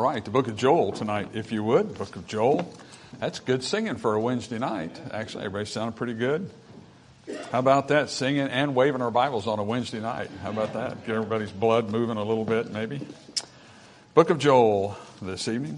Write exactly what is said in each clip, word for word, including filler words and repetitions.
right, the book of Joel tonight, if you would. Book of Joel. That's good singing for a Wednesday night. Actually, everybody sounded pretty good. How about that, singing and waving our Bibles on a Wednesday night? How about that? Get everybody's blood moving a little bit, maybe. Book of Joel this evening.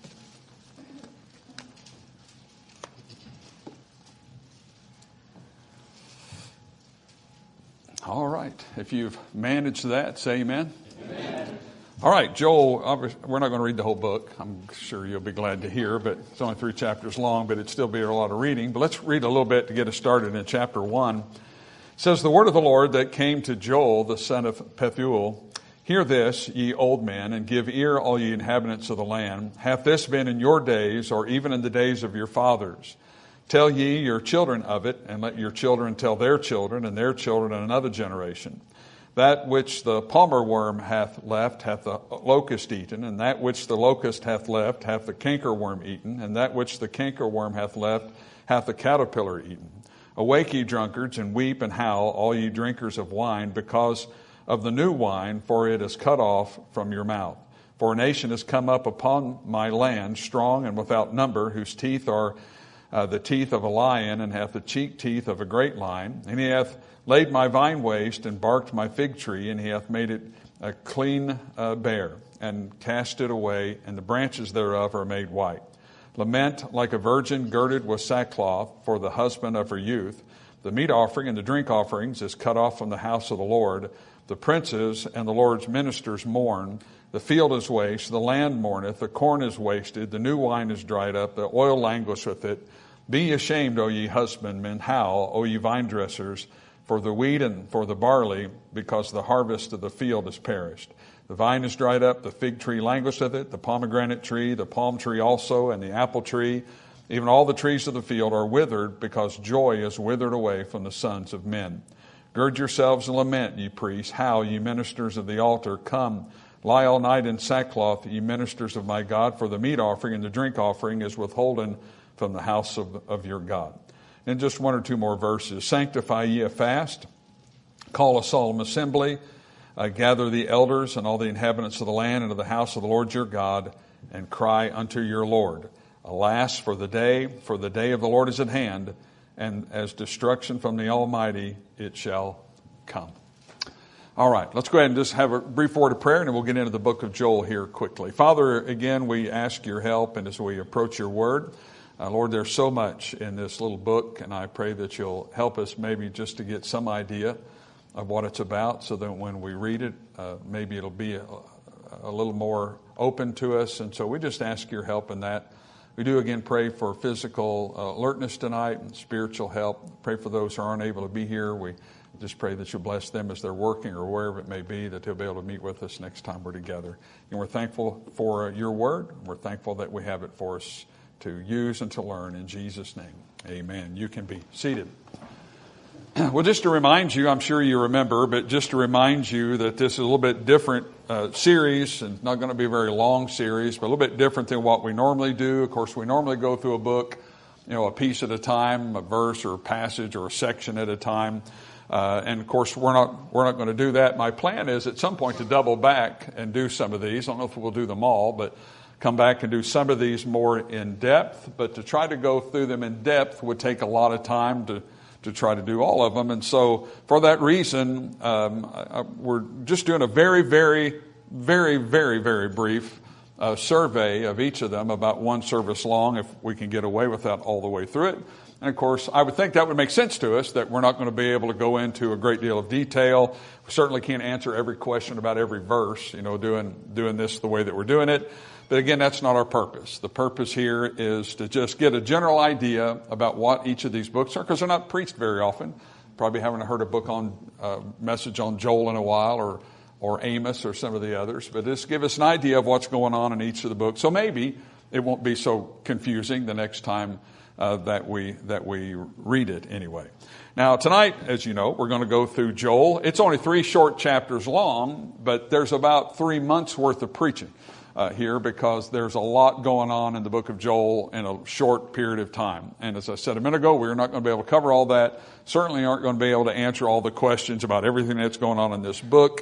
All right. If you've managed that, say amen. Amen. All right, Joel, we're not going to read the whole book. I'm sure you'll be glad to hear, but it's only three chapters long, but it'd still be a lot of reading. But let's read a little bit to get us started in chapter one. It says, "The word of the Lord that came to Joel, the son of Pethuel, hear this, ye old men, and give ear, all ye inhabitants of the land. Hath this been in your days, or even in the days of your fathers? Tell ye your children of it, and let your children tell their children, and their children in another generation. That which the palmer worm hath left hath the locust eaten, and that which the locust hath left hath the cankerworm eaten, and that which the cankerworm hath left hath the caterpillar eaten. Awake, ye drunkards, and weep and howl, all ye drinkers of wine, because of the new wine, for it is cut off from your mouth. For a nation is come up upon my land, strong and without number, whose teeth are uh, the teeth of a lion, and hath the cheek teeth of a great lion. And he hath laid my vine waste, and barked my fig tree, and he hath made it a clean uh, bare, and cast it away, and the branches thereof are made white. Lament like a virgin girded with sackcloth for the husband of her youth. The meat offering and the drink offerings is cut off from the house of the Lord. The princes and the Lord's ministers mourn. The field is waste, the land mourneth, the corn is wasted, the new wine is dried up, the oil languisheth it. Be ye ashamed, O ye husbandmen, howl, O ye vine dressers, for the wheat and for the barley, because the harvest of the field is perished. The vine is dried up, the fig tree languisheth it, the pomegranate tree, the palm tree also, and the apple tree. Even all the trees of the field are withered, because joy is withered away from the sons of men. Gird yourselves and lament, ye priests. Howl, ye ministers of the altar. Come, lie all night in sackcloth, ye ministers of my God, for the meat offering and the drink offering is withholden from the house of, of your God." And just one or two more verses. "Sanctify ye a fast, call a solemn assembly, uh, gather the elders and all the inhabitants of the land into the house of the Lord your God, and cry unto your Lord. Alas, for the day, for the day of the Lord is at hand, and as destruction from the Almighty it shall come." All right, let's go ahead and just have a brief word of prayer, and then we'll get into the book of Joel here quickly. Father, again, we ask your help, and as we approach your word, Uh, Lord, there's so much in this little book, and I pray that you'll help us maybe just to get some idea of what it's about, so that when we read it, uh, maybe it'll be a, a little more open to us. And so we just ask your help in that. We do again pray for physical uh, alertness tonight and spiritual help. Pray for those who aren't able to be here. We just pray that you'll bless them as they're working or wherever it may be, that they'll be able to meet with us next time we're together. And we're thankful for uh, your word. We're thankful that we have it for us to use and to learn. In Jesus' name, amen. You can be seated. Well, just to remind you, I'm sure you remember, but just to remind you that this is a little bit different uh, series, and not going to be a very long series, but a little bit different than what we normally do. Of course, we normally go through a book, you know, a piece at a time, a verse or a passage or a section at a time. Uh, and of course, we're not we're not going to do that. My plan is at some point to double back and do some of these. I don't know if we'll do them all, but come back and do some of these more in depth. But to try to go through them in depth would take a lot of time to, to try to do all of them. And so for that reason, um, I, we're just doing a very, very, very, very, very brief uh, survey of each of them, about one service long, if we can get away with that all the way through it. And of course, I would think that would make sense to us, that we're not going to be able to go into a great deal of detail. We certainly can't answer every question about every verse, you know, doing doing this the way that we're doing it. But again, that's not our purpose. The purpose here is to just get a general idea about what each of these books are, because they're not preached very often. Probably haven't heard a book on uh, message on Joel in a while, or or Amos, or some of the others. But just give us an idea of what's going on in each of the books. So maybe it won't be so confusing the next time uh, that we that we read it anyway. Now tonight, as you know, we're going to go through Joel. It's only three short chapters long, but there's about three months worth of preaching Uh, here, because there's a lot going on in the book of Joel in a short period of time. And as I said a minute ago, we're not going to be able to cover all that. Certainly aren't going to be able to answer all the questions about everything that's going on in this book.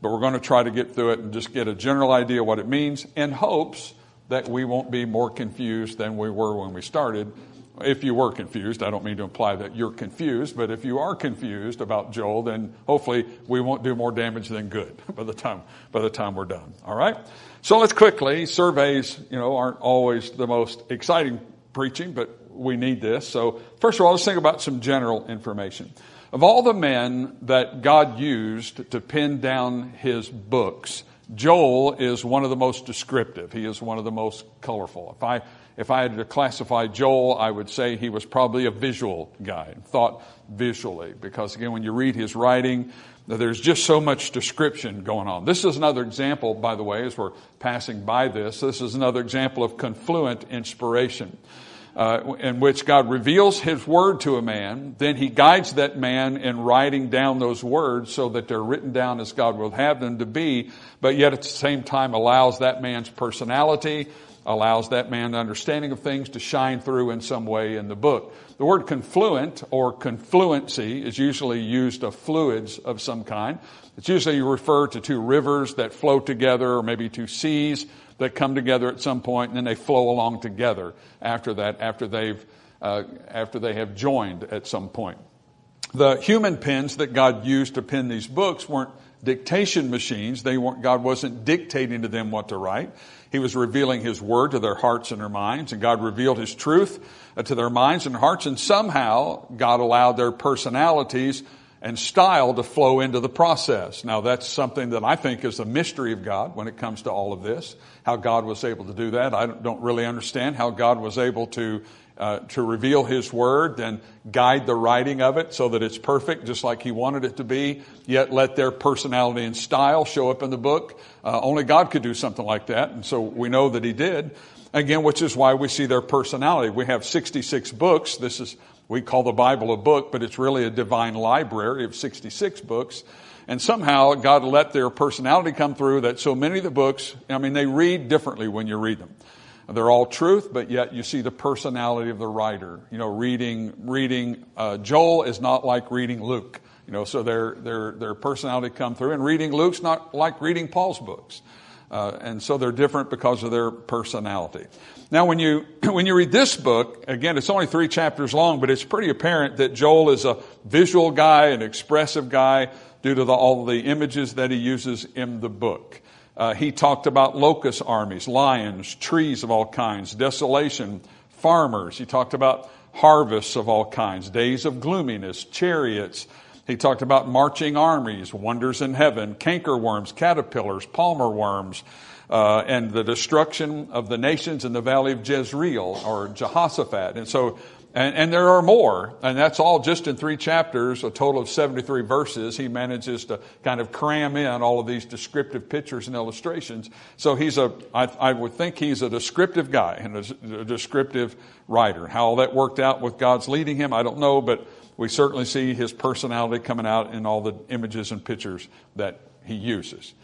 but we're going to try to get through it and just get a general idea what it means in hopes that we won't be more confused than we were when we started. If you were confused, I don't mean to imply that you're confused, but if you are confused about Joel, then hopefully we won't do more damage than good by the time by the time we're done. All right? So let's quickly, surveys, you know, aren't always the most exciting preaching, but we need this. So first of all, let's think about some general information. Of all the men that God used to pen down his books, Joel is one of the most descriptive. He is one of the most colorful. If I If I had to classify Joel, I would say he was probably a visual guy, thought visually, because again, when you read his writing, there's just so much description going on. This is another example, by the way, as we're passing by this, this is another example of confluent inspiration, uh, in which God reveals his word to a man, then he guides that man in writing down those words so that they're written down as God will have them to be, but yet at the same time allows that man's personality, allows that man's understanding of things to shine through in some way in the book. The word confluent or confluency is usually used of fluids of some kind. It's usually referred to two rivers that flow together, or maybe two seas that come together at some point, and then they flow along together after that, after they've uh, after they have joined at some point. The human pens that God used to pen these books weren't dictation machines. They weren't, God wasn't dictating to them what to write. He was revealing his word to their hearts and their minds, and God revealed his truth to their minds and hearts, and somehow God allowed their personalities and style to flow into the process. Now, that's something that I think is a mystery of God when it comes to all of this, how God was able to do that. I don't really understand how God was able to Uh, to reveal his word, then guide the writing of it so that it's perfect, just like he wanted it to be, yet let their personality and style show up in the book. Uh, only God could do something like that, and so we know that he did. Again, which is why we see their personality. We have sixty-six books. This is, we call the Bible a book, but it's really a divine library of sixty-six books. And somehow God let their personality come through that so many of the books, I mean, they read differently when you read them. They're all truth, but yet you see the personality of the writer. You know, reading reading uh, Joel is not like reading Luke. You know, so their their their personality come through, and reading Luke's not like reading Paul's books, uh, and so they're different because of their personality. Now, when you when you read this book, again, it's only three chapters long, but it's pretty apparent that Joel is a visual guy, an expressive guy, due to the, all the images that he uses in the book. Uh, he talked about locust armies, lions, trees of all kinds, desolation, farmers. He talked about harvests of all kinds, days of gloominess, chariots. He talked about marching armies, wonders in heaven, cankerworms, caterpillars, palmer worms, uh, and the destruction of the nations in the valley of Jezreel or Jehoshaphat. And so, and, and there are more, and that's all just in three chapters, a total of seventy-three verses. He manages to kind of cram in all of these descriptive pictures and illustrations. So he's a, I, I would think he's a descriptive guy and a, a descriptive writer. How all that worked out with God's leading him, I don't know, but we certainly see his personality coming out in all the images and pictures that he uses.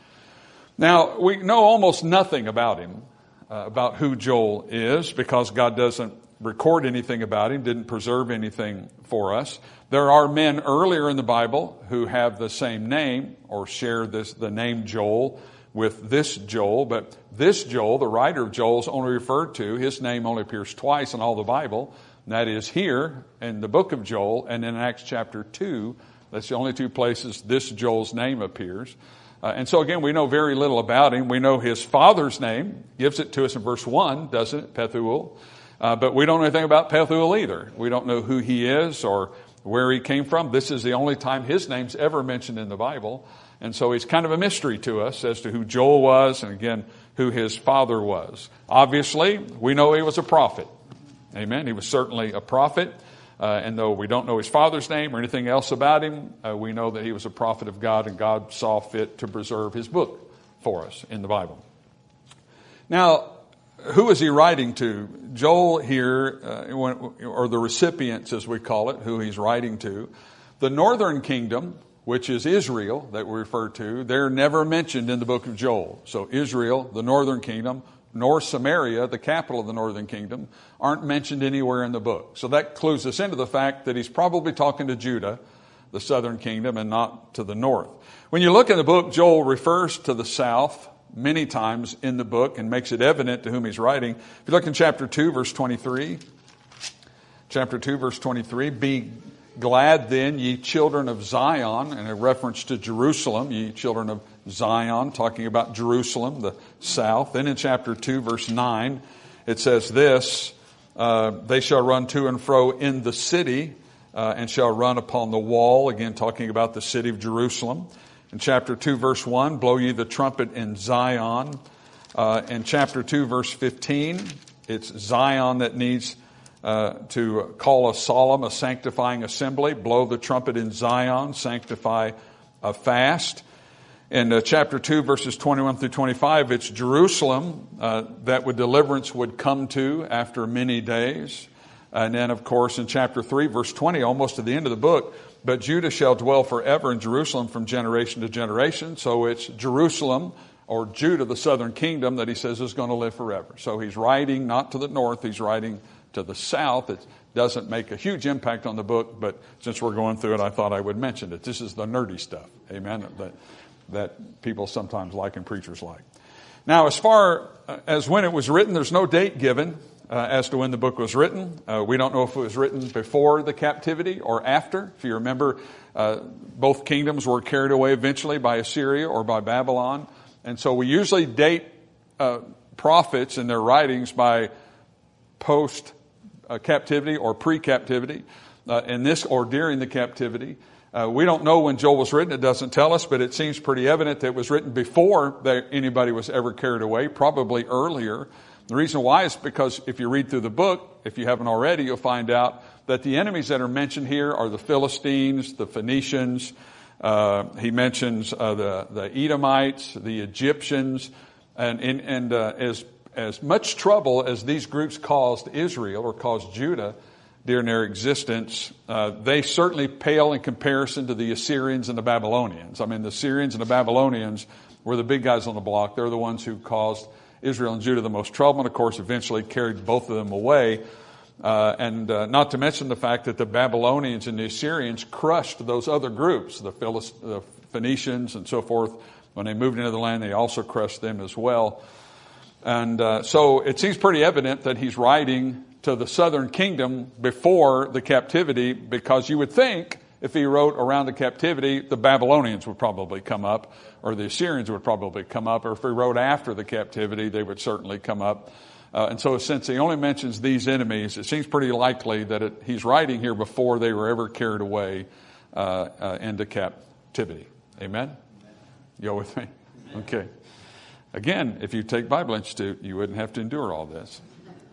Now, we know almost nothing about him, uh, about who Joel is, because God doesn't record anything about him, didn't preserve anything for us. There are men earlier in the Bible who have the same name or share this the name Joel with this Joel, but this Joel, the writer of Joel, is only referred to. His name only appears twice in all the Bible, and that is here in the book of Joel and in Acts chapter two. That's the only two places this Joel's name appears. Uh, and so again, we know very little about him. We know his father's name, gives it to us in verse one, doesn't it? Pethuel. Uh, but we don't know anything about Pethuel either. We don't know who he is or where he came from. This is the only time his name's ever mentioned in the Bible. And so he's kind of a mystery to us as to who Joel was and, again, who his father was. Obviously, we know he was a prophet. Amen. He was certainly a prophet. Uh, and though we don't know his father's name or anything else about him, uh, we know that he was a prophet of God, and God saw fit to preserve his book for us in the Bible. Now, who is he writing to? Joel here, uh, or the recipients as we call it, who he's writing to. The northern kingdom, which is Israel that we refer to, they're never mentioned in the book of Joel. So Israel, the northern kingdom, nor Samaria, the capital of the northern kingdom, aren't mentioned anywhere in the book. So that clues us into the fact that he's probably talking to Judah, the southern kingdom and not to the north. When you look in the book, Joel refers to the south many times in the book and makes it evident to whom he's writing. If you look in chapter two, verse twenty-three, chapter two, verse twenty-three, be glad then, ye children of Zion, and a reference to Jerusalem, ye children of Zion, talking about Jerusalem, the south. Then in chapter two, verse nine, it says this, uh, they shall run to and fro in the city, uh, and shall run upon the wall, again talking about the city of Jerusalem. In chapter two, verse one, blow ye the trumpet in Zion. Uh, in chapter two, verse fifteen, it's Zion that needs uh, to call a solemn, a sanctifying assembly. Blow the trumpet in Zion, sanctify a fast. In uh, chapter two, verses twenty-one through twenty-five, it's Jerusalem uh, that would deliverance would come to after many days. And then, of course, in chapter three, verse twenty, almost to the end of the book, but Judah shall dwell forever in Jerusalem from generation to generation. So it's Jerusalem, or Judah, the southern kingdom, that he says is going to live forever. So he's writing not to the north, he's writing to the south. It doesn't make a huge impact on the book, but since we're going through it, I thought I would mention it. This is the nerdy stuff, amen, that, that people sometimes like and preachers like. Now, as far as when it was written, there's no date given Uh, as to when the book was written. Uh, we don't know if it was written before the captivity or after. If you remember, uh, both kingdoms were carried away eventually by Assyria or by Babylon. And so we usually date uh, prophets in their writings by post-captivity uh, or pre-captivity, uh, in this or during the captivity. Uh, we don't know when Joel was written. It doesn't tell us, but it seems pretty evident that it was written before that anybody was ever carried away, probably earlier. The reason why is because if you read through the book, if you haven't already, you'll find out that the enemies that are mentioned here are the Philistines, the Phoenicians. Uh, he mentions uh, the, the Edomites, the Egyptians, and, and, and uh, as, as much trouble as these groups caused Israel or caused Judah during their existence, uh, they certainly pale in comparison to the Assyrians and the Babylonians. I mean, the Assyrians and the Babylonians were the big guys on the block. They're the ones who caused Israel and Judah the most trouble, and of course eventually carried both of them away. Uh, and uh, not to mention the fact that the Babylonians and the Assyrians crushed those other groups, the, Philist- the Phoenicians and so forth. When they moved into the land, they also crushed them as well. And uh, so it seems pretty evident that he's writing to the southern kingdom before the captivity, because you would think if he wrote around the captivity, the Babylonians would probably come up, or the Assyrians would probably come up, or if he wrote after the captivity, they would certainly come up. Uh, and so since he only mentions these enemies, it seems pretty likely that it, he's writing here before they were ever carried away uh, uh, into captivity. Amen? You with me? Okay. Again, if you take Bible Institute, you wouldn't have to endure all this.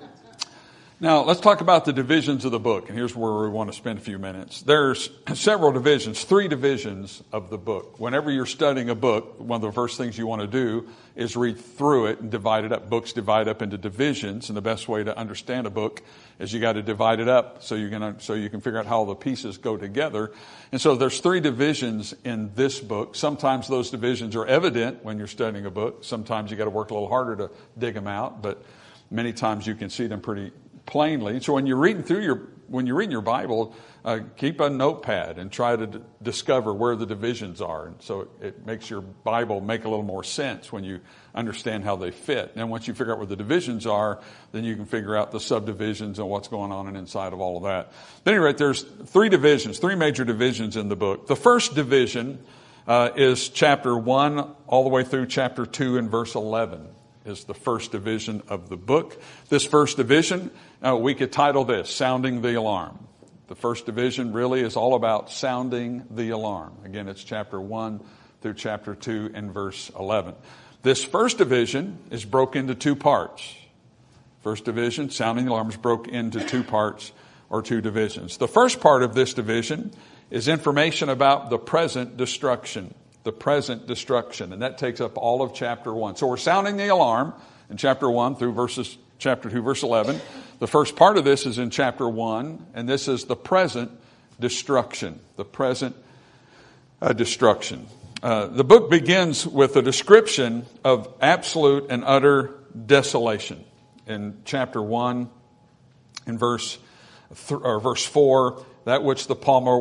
Now, let's talk about the divisions of the book, and here's where we want to spend a few minutes. There's several divisions, three divisions of the book. Whenever you're studying a book, one of the first things you want to do is read through it and divide it up. Books divide up into divisions, and the best way to understand a book is you got to divide it up so you can so you can figure out how the pieces go together. And so there's three divisions in this book. Sometimes those divisions are evident when you're studying a book. Sometimes you got to work a little harder to dig them out, but many times you can see them pretty plainly. So when you're reading through your, when you're reading your Bible, uh, keep a notepad and try to d- discover where the divisions are. And so it, it makes your Bible make a little more sense when you understand how they fit. And once you figure out where the divisions are, then you can figure out the subdivisions and what's going on and inside of all of that. At any rate, there's three divisions, three major divisions in the book. The first division uh, is chapter one all the way through chapter two and verse eleven. Is the first division of the book. This first division, uh, we could title this, Sounding the Alarm. The first division really is all about sounding the alarm. Again, it's chapter one through chapter two and verse eleven. This first division is broken into two parts. First division, sounding the alarm, is broken into two parts or two divisions. The first part of this division is information about the present destruction. The present destruction, and that takes up all of chapter one. So we're sounding the alarm in chapter one through verses chapter two, verse eleven. The first part of this is in chapter one, and this is the present destruction. The present uh, destruction. Uh, the book begins with a description of absolute and utter desolation. In chapter one, in verse th- or verse four, that which the palmer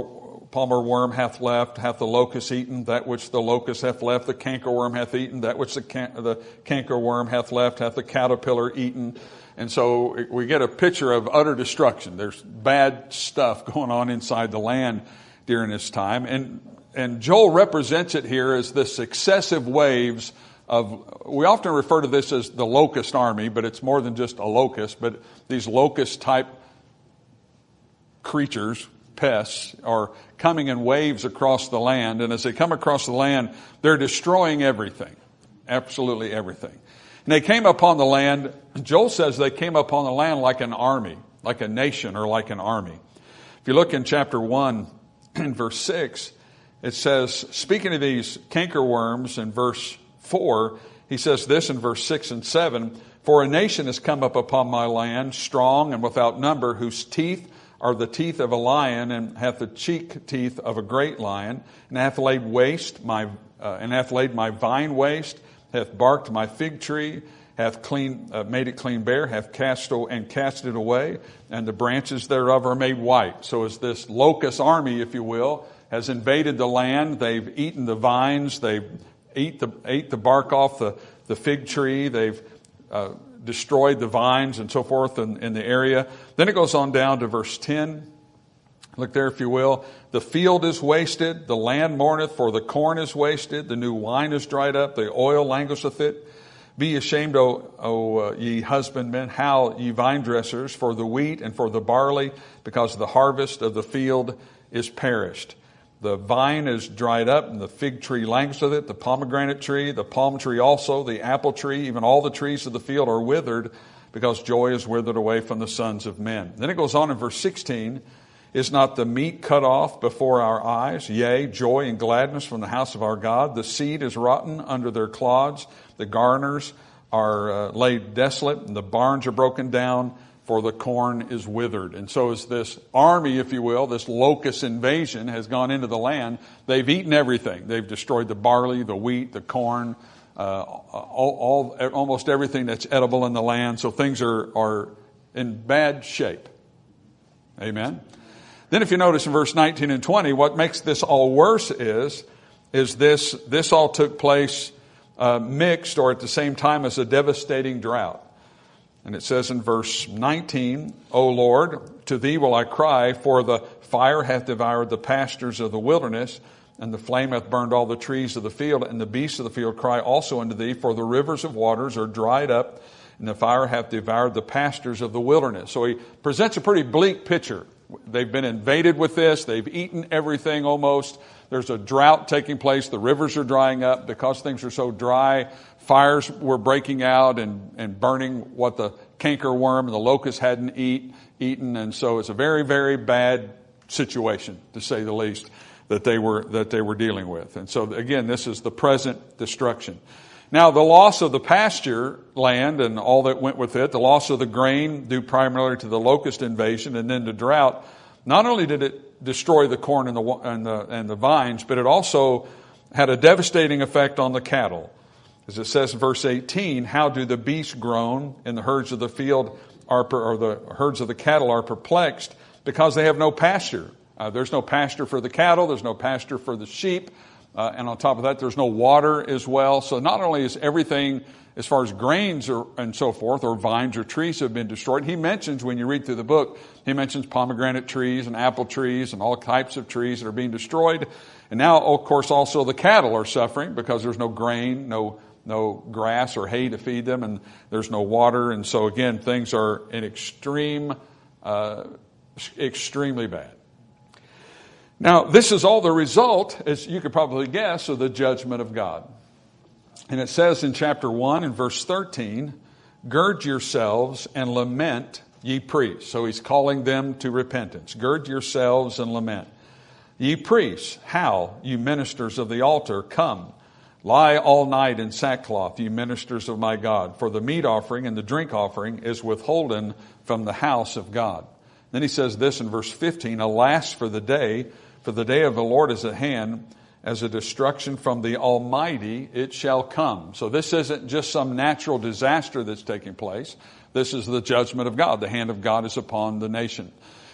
palmer worm hath left, hath the locust eaten, that which the locust hath left, the cankerworm hath eaten, that which the, can- the cankerworm hath left, hath the caterpillar eaten. And so we get a picture of utter destruction. There's bad stuff going on inside the land during this time. And, and Joel represents it here as the successive waves of, we often refer to this as the locust army, but it's more than just a locust, but these locust type creatures, pests, are coming in waves across the land. And as they come across the land, they're destroying everything, absolutely everything. And they came upon the land, Joel says they came upon the land like an army, like a nation or like an army. If you look in chapter one, in verse six, it says, speaking of these cankerworms in verse four, he says this in verse six and seven, for a nation has come up upon my land, strong and without number, whose teeth are the teeth of a lion, and hath the cheek teeth of a great lion, and hath laid waste my, uh, and hath laid my vine waste, hath barked my fig tree, hath clean, uh, made it clean bare, hath cast o- and cast it away, and the branches thereof are made white. So as this locust army, if you will, has invaded the land, they've eaten the vines, they've eat the, ate the bark off the, the fig tree, they've uh, destroyed the vines and so forth in, in the area. Then it goes on down to verse ten. Look there, if you will. The field is wasted, the land mourneth, for the corn is wasted, the new wine is dried up, the oil languisheth it. Be ashamed, O, o uh, ye husbandmen, how ye vine dressers, for the wheat and for the barley, because the harvest of the field is perished. The vine is dried up, and the fig tree languisheth it, the pomegranate tree, the palm tree also, the apple tree, even all the trees of the field are withered, because joy is withered away from the sons of men. Then it goes on in verse sixteen, is not the meat cut off before our eyes? Yea, joy and gladness from the house of our God. The seed is rotten under their clods. The garners are uh, laid desolate, and the barns are broken down, for the corn is withered. And so as this army, if you will, this locust invasion has gone into the land, they've eaten everything. They've destroyed the barley, the wheat, the corn, uh, all, all, almost everything that's edible in the land. So things are, are in bad shape. Amen. Then if you notice in verse nineteen and twenty, what makes this all worse is, is this, this all took place uh, mixed or at the same time as a devastating drought. And it says in verse nineteen, O Lord, to thee will I cry, for the fire hath devoured the pastures of the wilderness, and the flame hath burned all the trees of the field, and the beasts of the field cry also unto thee, for the rivers of waters are dried up, and the fire hath devoured the pastures of the wilderness. So he presents a pretty bleak picture. They've been invaded with this. They've eaten everything almost. There's a drought taking place. The rivers are drying up because things are so dry. Fires were breaking out and, and burning what the cankerworm and the locust hadn't eat, eaten. And so it's a very, very bad situation, to say the least, that they were, that they were dealing with. And so again, this is the present destruction. Now, the loss of the pasture land and all that went with it, the loss of the grain due primarily to the locust invasion and then the drought, not only did it destroy the corn and the, and the, and the vines, but it also had a devastating effect on the cattle. As it says in verse eighteen, how do the beasts groan, and the herds of the field are, or the herds of the cattle are perplexed, because they have no pasture. Uh, there's no pasture for the cattle, there's no pasture for the sheep. Uh, and on top of that, there's no water as well. So not only is everything as far as grains or, and so forth, or vines or trees have been destroyed, he mentions, when you read through the book, he mentions pomegranate trees and apple trees and all types of trees that are being destroyed. And now, of course, also the cattle are suffering because there's no grain, no no grass or hay to feed them, and there's no water. And so, again, things are in extreme, uh, extremely bad. Now, this is all the result, as you could probably guess, of the judgment of God. And it says in chapter one and verse thirteen, gird yourselves and lament, ye priests. So he's calling them to repentance. Gird yourselves and lament. Ye priests, howl, you ministers of the altar, come. Lie all night in sackcloth, you ministers of my God. For the meat offering and the drink offering is withholden from the house of God. Then he says this in verse fifteen, alas for the day, for the day of the Lord is at hand, as a destruction from the Almighty it shall come. So this isn't just some natural disaster that's taking place. This is the judgment of God. The hand of God is upon the nation.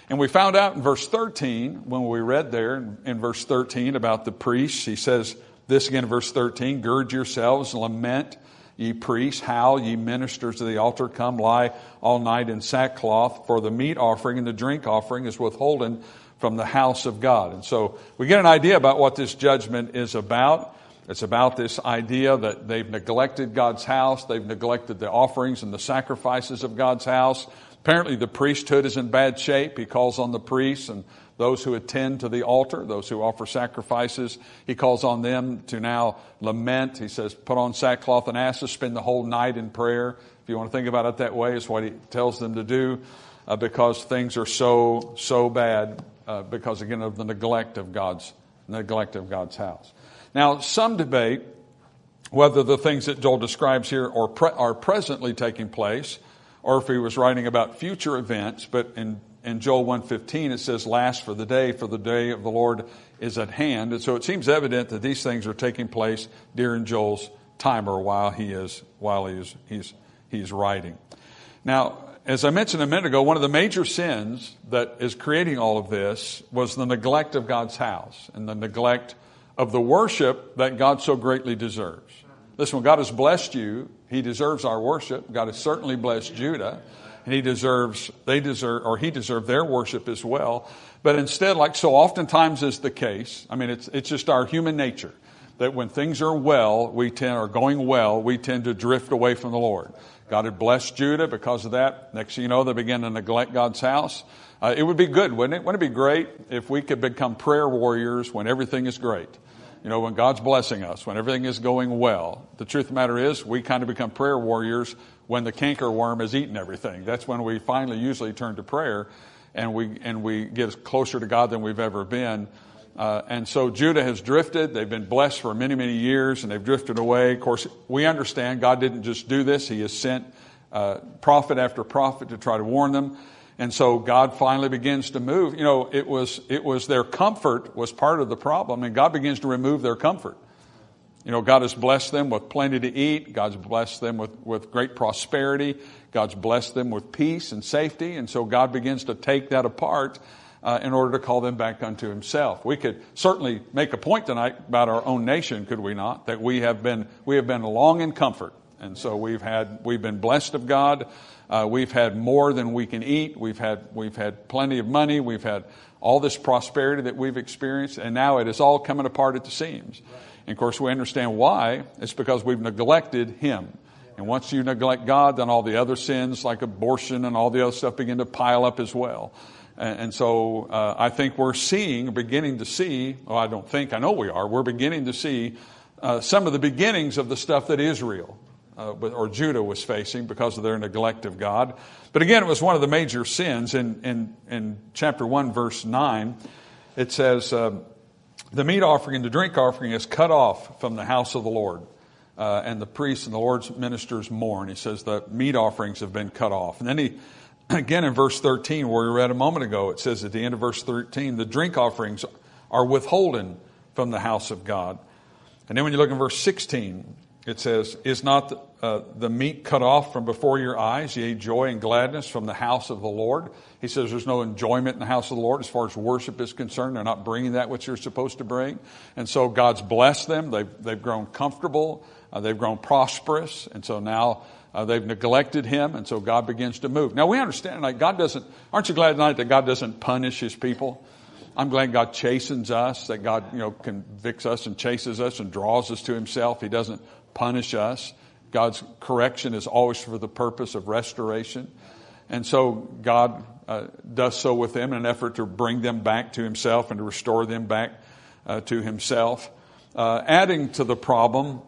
And we found out in verse thirteen, when we read there in, in verse thirteen about the priests, he says this again in verse thirteen, gird yourselves, lament, ye priests, howl, ye ministers of the altar, come lie all night in sackcloth, for the meat offering and the drink offering is withholden from the house of God. And so we get an idea about what this judgment is about. It's about this idea that they've neglected God's house. They've neglected the offerings and the sacrifices of God's house. Apparently the priesthood is in bad shape. He calls on the priests and those who attend to the altar, those who offer sacrifices. He calls on them to now lament. He says, put on sackcloth and ashes, spend the whole night in prayer. If you want to think about it that way, it's what he tells them to do uh, because things are so, so bad uh, because, again, of the neglect of God's, neglect of God's house. Now, some debate whether the things that Joel describes here are, pre- are presently taking place or if he was writing about future events. But in, in Joel one fifteen, it says, last for the day, for the day of the Lord is at hand. And so it seems evident that these things are taking place during Joel's time or while he is, while he is, he's, he's writing. Now, as I mentioned a minute ago, one of the major sins that is creating all of this was the neglect of God's house and the neglect of the worship that God so greatly deserves. Listen, when God has blessed you, He deserves our worship. God has certainly blessed Judah, and He deserves, they deserve, or He deserved their worship as well. But instead, like so oftentimes is the case, I mean, it's it's just our human nature that when things are well, we tend, are going well, we tend to drift away from the Lord. God had blessed Judah because of that. Next thing you know, they begin to neglect God's house. Uh, it would be good, wouldn't it? Wouldn't it be great if we could become prayer warriors when everything is great? You know, when God's blessing us, when everything is going well. The truth of the matter is, we kind of become prayer warriors when the cankerworm has eaten everything. That's when we finally usually turn to prayer, and we and we get closer to God than we've ever been. Uh, and so Judah has drifted. They've been blessed for many, many years, and they've drifted away. Of course, we understand God didn't just do this. He has sent uh, prophet after prophet to try to warn them. And so God finally begins to move. You know, it was it was their comfort was part of the problem, and God begins to remove their comfort. You know, God has blessed them with plenty to eat. God's blessed them with, with great prosperity. God's blessed them with peace and safety. And so God begins to take that apart uh, in order to call them back unto Himself. We could certainly make a point tonight about our own nation, could we not? That we have been we have been long in comfort. And so we've had we've been blessed of God. Uh, we've had more than we can eat. We've had we've had plenty of money. We've had all this prosperity that we've experienced, and now it is all coming apart at the seams. And of course, we understand why. It's because we've neglected Him. And once you neglect God, then all the other sins like abortion and all the other stuff begin to pile up as well. And, and so uh, I think we're seeing, beginning to see. Well, I don't think I know we are. We're beginning to see uh, some of the beginnings of the stuff that Israel. Uh, or Judah was facing because of their neglect of God. But again, it was one of the major sins. In, in, in chapter one, verse nine, it says, uh, the meat offering and the drink offering is cut off from the house of the Lord. Uh, and the priests and the Lord's ministers mourn. He says the meat offerings have been cut off. And then he, again in verse thirteen, where we read a moment ago, it says at the end of verse thirteen, the drink offerings are withholden from the house of God. And then when you look in verse sixteen, it says, is not uh, the meat cut off from before your eyes, yea, joy and gladness from the house of the Lord? He says there's no enjoyment in the house of the Lord as far as worship is concerned. They're not bringing that which you're supposed to bring. And so God's blessed them. They've, they've grown comfortable. Uh, they've grown prosperous. And so now uh, they've neglected Him. And so God begins to move. Now we understand, like God doesn't, aren't you glad tonight that God doesn't punish His people? I'm glad God chastens us, that God, you know, convicts us and chases us and draws us to Himself. He doesn't punish us. God's correction is always for the purpose of restoration. And so God uh, does so with them in an effort to bring them back to Himself and to restore them back uh, to Himself. Uh, adding to the problem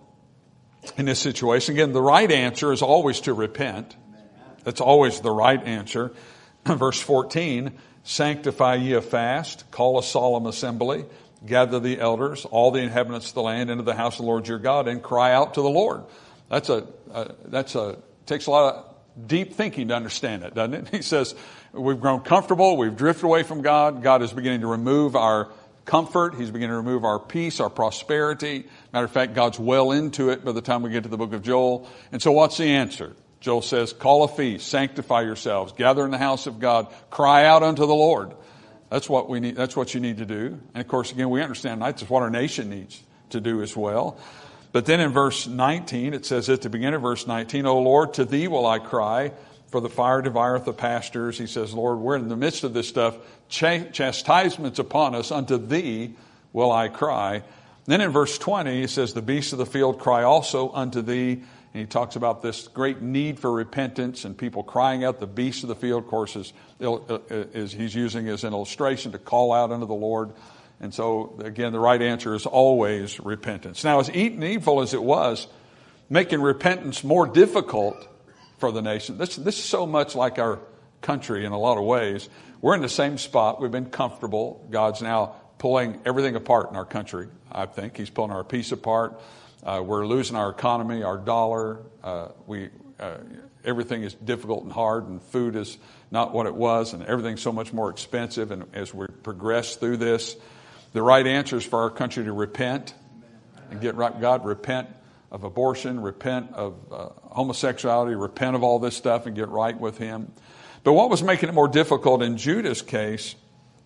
in this situation, again, the right answer is always to repent. That's always the right answer. Verse fourteen, sanctify ye a fast, call a solemn assembly, gather the elders, all the inhabitants of the land into the house of the Lord your God, and cry out to the Lord. That's a, uh, that's a, takes a lot of deep thinking to understand it, doesn't it? He says, we've grown comfortable, we've drifted away from God. God is beginning to remove our comfort. He's beginning to remove our peace, our prosperity. Matter of fact, God's well into it by the time we get to the book of Joel. And so what's the answer? Joel says, call a feast, sanctify yourselves, gather in the house of God, cry out unto the Lord. That's what we need. That's what you need to do. And of course, again, we understand that's what our nation needs to do as well. But then in verse nineteen, it says at the beginning of verse nineteen, O Lord, to thee will I cry, for the fire devoureth the pastures. He says, Lord, we're in the midst of this stuff. Ch- chastisements upon us, unto thee will I cry. Then in verse twenty, he says, the beasts of the field cry also unto thee. And he talks about this great need for repentance and people crying out. The beasts of the field, of course, is, is he's using as an illustration to call out unto the Lord. And so, again, the right answer is always repentance. Now, as evil as it was, making repentance more difficult for the nation, this, this is so much like our country in a lot of ways. We're in the same spot. We've been comfortable. God's now pulling everything apart in our country, I think. He's pulling our peace apart. Uh, we're losing our economy, our dollar. Uh, we uh, everything is difficult and hard, and food is not what it was, and everything's so much more expensive. And as we progress through this, the right answer is for our country to repent and get right. God, repent of abortion, repent of uh, homosexuality, repent of all this stuff, and get right with Him. But what was making it more difficult in Judah's case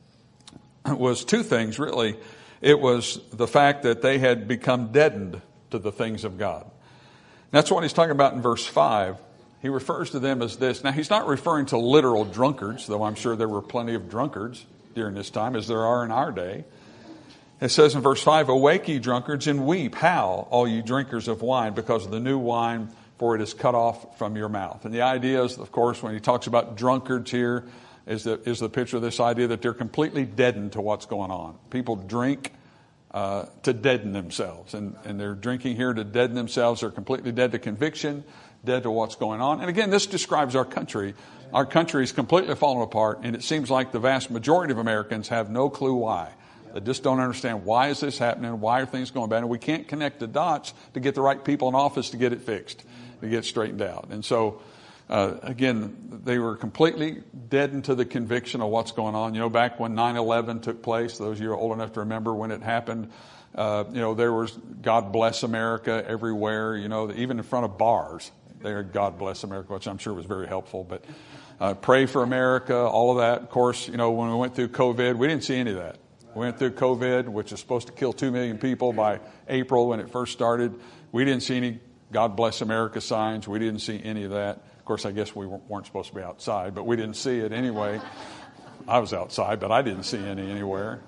was two things, really. It was the fact that they had become deadened to the things of God. That's what he's talking about in verse five. He refers to them as this. Now, he's not referring to literal drunkards, though I'm sure there were plenty of drunkards during this time, as there are in our day. It says in verse five, awake, ye drunkards, and weep. Howl, all ye drinkers of wine, because of the new wine, for it is cut off from your mouth. And the idea is, of course, when he talks about drunkards here, is the, is the picture of this idea that they're completely deadened to what's going on. People drink uh, to deaden themselves. And, and they're drinking here to deaden themselves. They're completely dead to conviction, dead to what's going on. And again, this describes our country. Our country is completely fallen apart, and it seems like the vast majority of Americans have no clue why. They just don't understand, why is this happening? Why are things going bad? And we can't connect the dots to get the right people in office to get it fixed, to get straightened out. And so, uh, again, they were completely deadened to the conviction of what's going on. You know, back when nine eleven took place, those of you are old enough to remember when it happened, uh, you know, there was God Bless America everywhere, you know, even in front of bars. They heard God Bless America, which I'm sure was very helpful. But uh, pray for America, all of that. Of course, you know, when we went through COVID, we didn't see any of that. We went through COVID, which is supposed to kill two million people by April when it first started. We didn't see any God Bless America signs. We didn't see any of that. Of course, I guess we weren't supposed to be outside, but we didn't see it anyway. I was outside, but I didn't see any anywhere.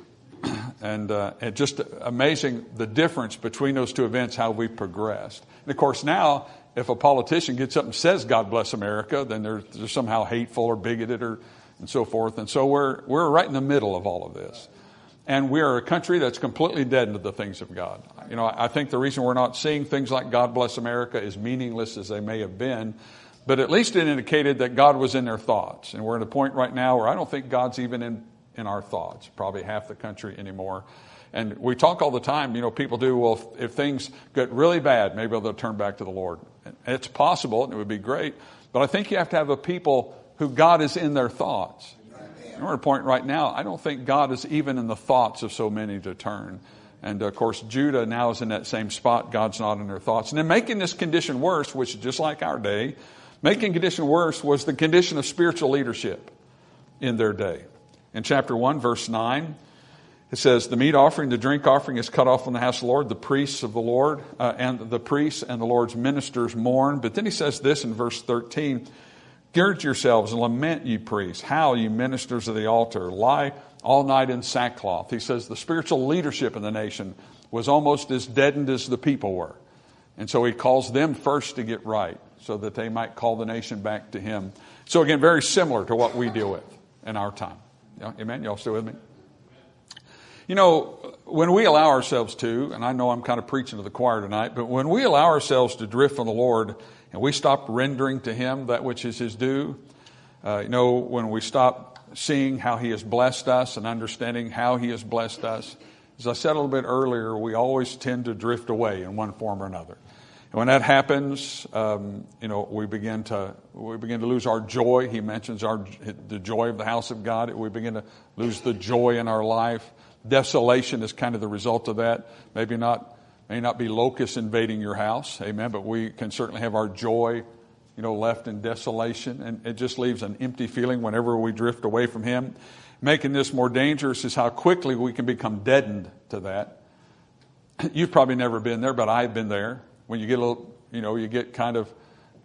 And uh, it just amazing the difference between those two events, how we progressed. And of course, now, if a politician gets up and says God Bless America, then they're, they're somehow hateful or bigoted or and so forth. And so we're we're right in the middle of all of this. And we are a country that's completely dead to the things of God. You know, I think the reason we're not seeing things like God Bless America, as meaningless as they may have been, but at least it indicated that God was in their thoughts. And we're at a point right now where I don't think God's even in, in our thoughts, probably half the country anymore. And we talk all the time, you know, people do, well, if, if things get really bad, maybe they'll turn back to the Lord. And it's possible, and it would be great. But I think you have to have a people who God is in their thoughts. And we're at a point right now, I don't think God is even in the thoughts of so many to turn. And of course, Judah now is in that same spot. God's not in their thoughts. And then making this condition worse, which is just like our day, making condition worse was the condition of spiritual leadership in their day. In chapter one, verse nine, it says, the meat offering, the drink offering is cut off from the house of the Lord. The priests of the Lord uh, and the priests and the Lord's ministers mourn. But then he says this in verse thirteen, gird yourselves and lament, ye priests. Howl, ye ministers of the altar. Lie all night in sackcloth. He says the spiritual leadership in the nation was almost as deadened as the people were. And so he calls them first to get right so that they might call the nation back to him. So again, very similar to what we deal with in our time. Yeah, amen? Y'all still with me? You know, when we allow ourselves to, and I know I'm kind of preaching to the choir tonight, but when we allow ourselves to drift from the Lord and we stop rendering to him that which is his due, uh, you know, when we stop seeing how he has blessed us and understanding how he has blessed us, as I said a little bit earlier, we always tend to drift away in one form or another. And when that happens, um, you know, we begin to we begin to lose our joy. He mentions our the joy of the house of God. We begin to lose the joy in our life. Desolation is kind of the result of that. Maybe not, may not be locusts invading your house, amen, but we can certainly have our joy you know, left in desolation, and it just leaves an empty feeling whenever we drift away from Him. Making this more dangerous is how quickly we can become deadened to that. You've probably never been there, but I've been there. When you get a little, you know, you get kind of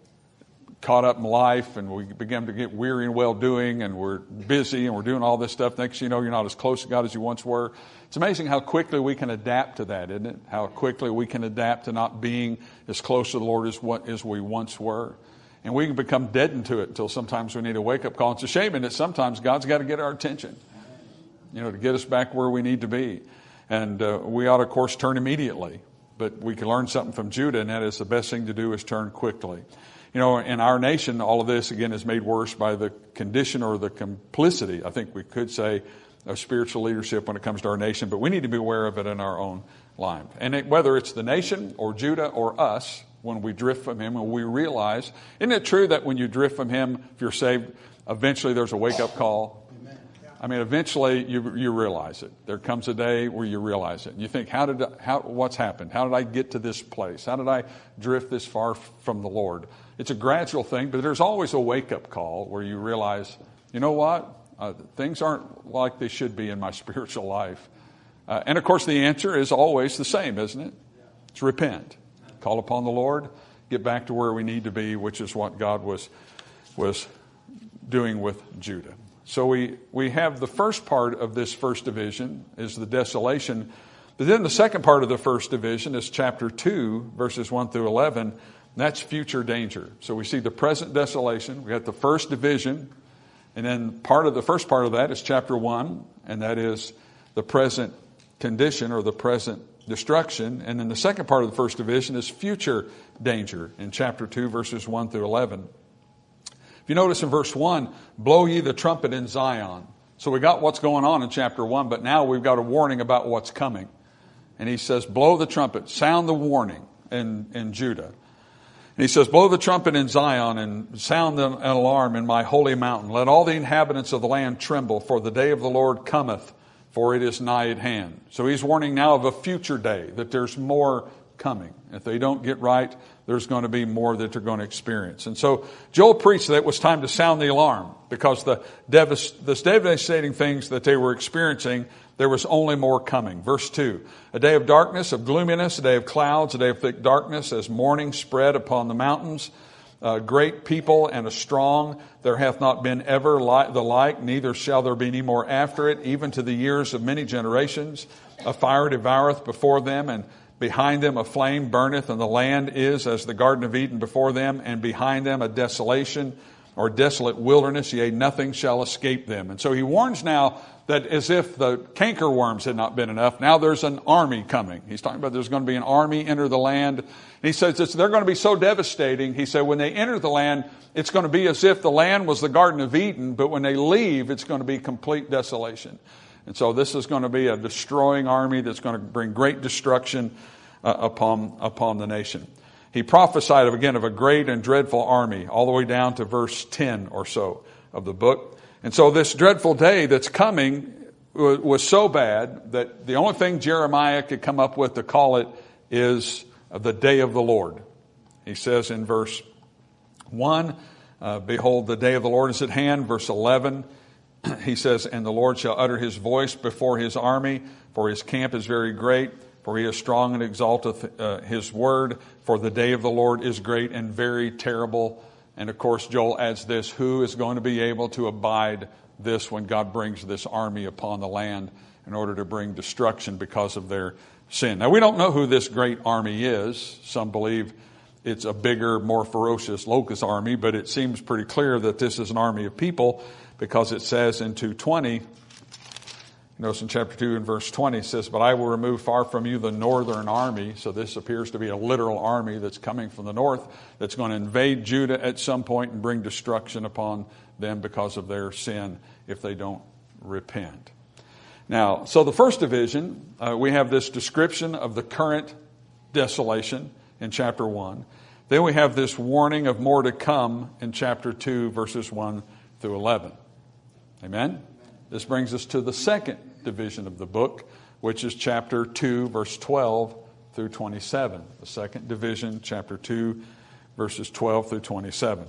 caught up in life, and we begin to get weary and well-doing, and we're busy, and we're doing all this stuff. Next thing you know, you're not as close to God as you once were. It's amazing how quickly we can adapt to that, isn't it? How quickly we can adapt to not being as close to the Lord as what as we once were. And we can become deadened to it until sometimes we need a wake-up call. It's a shame, and that sometimes God's got to get our attention, you know, to get us back where we need to be. And uh, we ought to, of course, turn immediately. But we can learn something from Judah, and that is the best thing to do is turn quickly. You know, in our nation, all of this, again, is made worse by the condition or the complicity, I think we could say, of spiritual leadership when it comes to our nation. But we need to be aware of it in our own life. And it, whether it's the nation or Judah or us, when we drift from Him and we realize, isn't it true that when you drift from Him, if you're saved, eventually there's a wake-up call? Amen. I mean, eventually you you realize it. There comes a day where you realize it. And you think, how did I, how what's happened? How did I get to this place? How did I drift this far from the Lord? It's a gradual thing, but there's always a wake-up call where you realize, you know what? Uh, things aren't like they should be in my spiritual life. Uh, and, of course, the answer is always the same, isn't it? It's repent. Call upon the Lord, get back to where we need to be, which is what God was was doing with Judah. So we, we have the first part of this first division is the desolation. But then the second part of the first division is chapter two, verses one through eleven. That's future danger. So we see the present desolation. We got the first division. And then part of the first part of that is chapter one, and that is the present condition or the present destruction. And then the second part of the first division is future danger in chapter two, verses one through eleven. If you notice in verse one, blow ye the trumpet in Zion. So we got what's going on in chapter one, but now we've got a warning about what's coming. And he says, blow the trumpet, sound the warning in, in Judah. And he says, blow the trumpet in Zion and sound an alarm in my holy mountain. Let all the inhabitants of the land tremble, for the day of the Lord cometh, for it is nigh at hand. So he's warning now of a future day, that there's more coming. If they don't get right, there's going to be more that they're going to experience. And so Joel preached that it was time to sound the alarm, because the, devast- the devastating things that they were experiencing, there was only more coming. Verse two, a day of darkness, of gloominess, a day of clouds, a day of thick darkness, as morning spread upon the mountains. A great people and a strong, there hath not been ever the like, neither shall there be any more after it, even to the years of many generations. A fire devoureth before them, and behind them a flame burneth, and the land is as the Garden of Eden before them, and behind them a desolation or desolate wilderness, yea, nothing shall escape them. And so he warns now that as if the cankerworms had not been enough, now there's an army coming. He's talking about there's going to be an army enter the land. And he says it's, they're going to be so devastating. He said when they enter the land, it's going to be as if the land was the Garden of Eden, but when they leave, it's going to be complete desolation. And so this is going to be a destroying army that's going to bring great destruction uh, upon, upon the nation. He prophesied of, again, of a great and dreadful army, all the way down to verse ten or so of the book. And so this dreadful day that's coming was so bad that the only thing Jeremiah could come up with to call it is the day of the Lord. He says in verse one, uh, behold, the day of the Lord is at hand. Verse eleven, he says, and the Lord shall utter his voice before his army, for his camp is very great. For he is strong and exalteth uh, his word. For the day of the Lord is great and very terrible. And of course, Joel adds this, who is going to be able to abide this when God brings this army upon the land in order to bring destruction because of their sin? Now, we don't know who this great army is. Some believe it's a bigger, more ferocious locust army, but it seems pretty clear that this is an army of people, because it says in two twenty, notice in chapter two and verse twenty, it says, but I will remove far from you the northern army. So this appears to be a literal army that's coming from the north that's going to invade Judah at some point and bring destruction upon them because of their sin if they don't repent. Now, so the first division, uh, we have this description of the current desolation in chapter one. Then we have this warning of more to come in chapter two, verses one through eleven. Amen? This brings us to the second division of the book, which is chapter two, verse twelve through twenty-seven. The second division, chapter two, verses twelve through twenty-seven.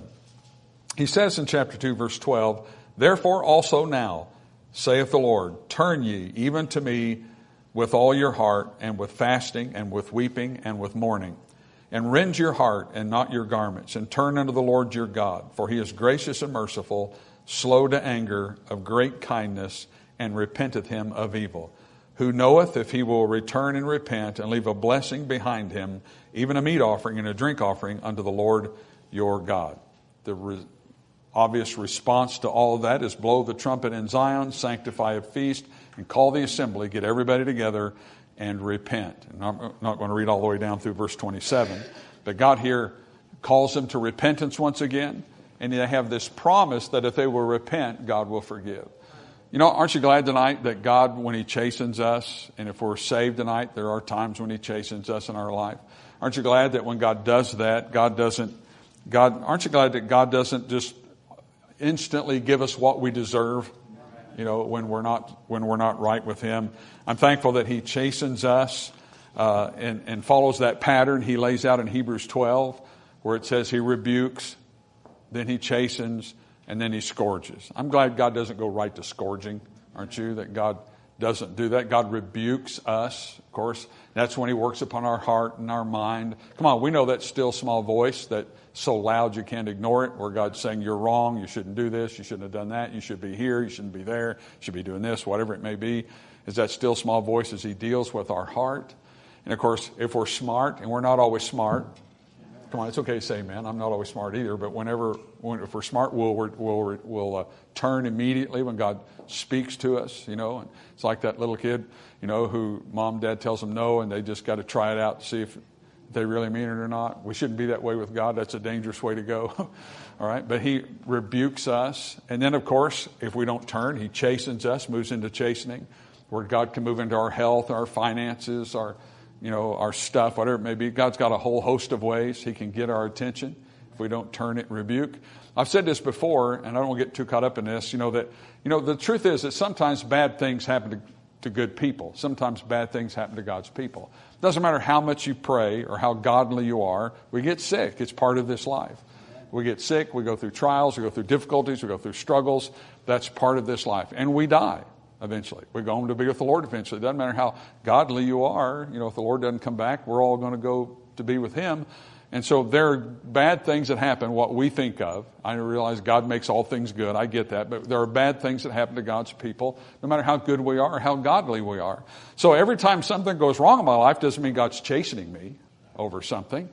He says in chapter two, verse twelve, "Therefore also now, saith the Lord, turn ye even to me with all your heart, and with fasting, and with weeping, and with mourning. And rend your heart, and not your garments, and turn unto the Lord your God. For he is gracious and merciful, slow to anger, of great kindness, and repenteth him of evil. Who knoweth if he will return and repent, and leave a blessing behind him, even a meat offering and a drink offering unto the Lord your God." The re- obvious response to all of that is blow the trumpet in Zion, sanctify a feast, and call the assembly, get everybody together, and repent. And I'm not going to read all the way down through verse twenty-seven, but God here calls them to repentance once again, and they have this promise that if they will repent, God will forgive. You know, aren't you glad tonight that God, when he chastens us, and if we're saved tonight, there are times when he chastens us in our life. Aren't you glad that when God does that, God doesn't, God, aren't you glad that God doesn't just instantly give us what we deserve? You know, when we're not when we're not right with him. I'm thankful that he chastens us uh, and, and follows that pattern he lays out in Hebrews twelve, where it says he rebukes, then he chastens, and then he scourges. I'm glad God doesn't go right to scourging, aren't you? That God doesn't do that. God rebukes us, of course. That's when he works upon our heart and our mind. Come on, we know that still small voice that's so loud you can't ignore it, where God's saying you're wrong, you shouldn't do this, you shouldn't have done that, you should be here, you shouldn't be there, you should be doing this, whatever it may be. Is that still small voice as he deals with our heart? And of course, if we're smart, and we're not always smart, come on, it's okay to say, man, I'm not always smart either, but whenever, when, if we're smart, we'll, we'll, we'll uh, turn immediately when God speaks to us, you know. And it's like that little kid, you know, who mom and dad tells them no, and they just got to try it out to see if they really mean it or not. We shouldn't be that way with God. That's a dangerous way to go. All right. But he rebukes us. And then, of course, if we don't turn, he chastens us, moves into chastening, where God can move into our health, our finances, our, you know, our stuff, whatever it may be. God's got a whole host of ways he can get our attention if we don't turn it and rebuke. I've said this before, and I don't want to get too caught up in this, you know, that, you know, the truth is that sometimes bad things happen to to good people. Sometimes bad things happen to God's people. It doesn't matter how much you pray or how godly you are. We get sick. It's part of this life. We get sick. We go through trials. We go through difficulties. We go through struggles. That's part of this life. And we die eventually. We go home to be with the Lord eventually. It doesn't matter how godly you are. You know, if the Lord doesn't come back, we're all going to go to be with him. And so there are bad things that happen, what we think of. I realize God makes all things good. I get that. But there are bad things that happen to God's people, no matter how good we are or how godly we are. So every time something goes wrong in my life doesn't mean God's chastening me over something.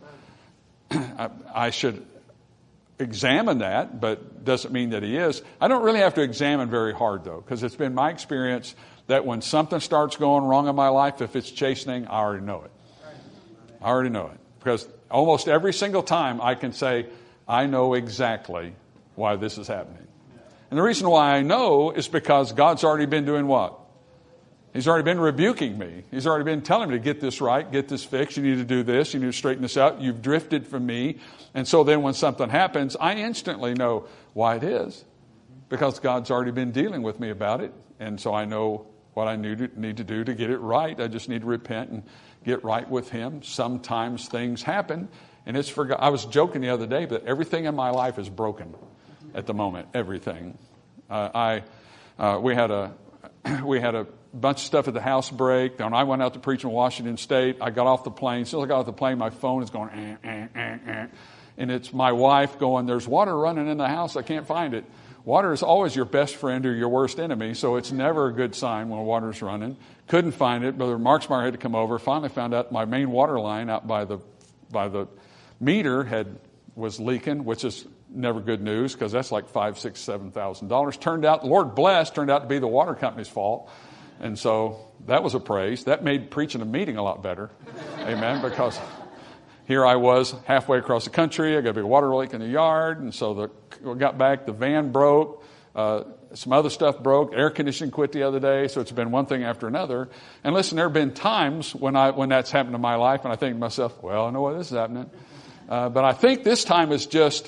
I, I should examine that, but doesn't mean that he is. I don't really have to examine very hard, though, because it's been my experience that when something starts going wrong in my life, if it's chastening, I already know it. I already know it. Because almost every single time I can say, I know exactly why this is happening. And the reason why I know is because God's already been doing what? He's already been rebuking me. He's already been telling me to get this right, get this fixed. You need to do this. You need to straighten this out. You've drifted from me. And so then when something happens, I instantly know why it is. Because God's already been dealing with me about it. And so I know what I need to, need to do to get it right. I just need to repent and get right with him. Sometimes things happen, and it's for God. I was joking the other day, but everything in my life is broken at the moment. Everything. Uh, I uh, we had a we had a bunch of stuff at the house break. When I went out to preach in Washington State, I got off the plane. As soon as I got off the plane, my phone is going, eh, eh, eh, eh. And it's my wife going, "There's water running in the house. I can't find it." Water is always your best friend or your worst enemy, so it's never a good sign when water's running. Couldn't find it. Brother Marksmeyer had to come over. Finally found out my main water line out by the by the meter had was leaking, which is never good news because that's like five, six, seven thousand dollars. Turned out, the Lord blessed, turned out to be the water company's fault, and so that was a praise. That made preaching a meeting a lot better, amen. Because here I was halfway across the country. I got a big water leak in the yard, and so the we got back. The van broke. Uh, some other stuff broke. Air conditioning quit the other day. So it's been one thing after another. And listen, there have been times when I when that's happened in my life, and I think to myself, well, I know why this is happening. Uh, but I think this time it's just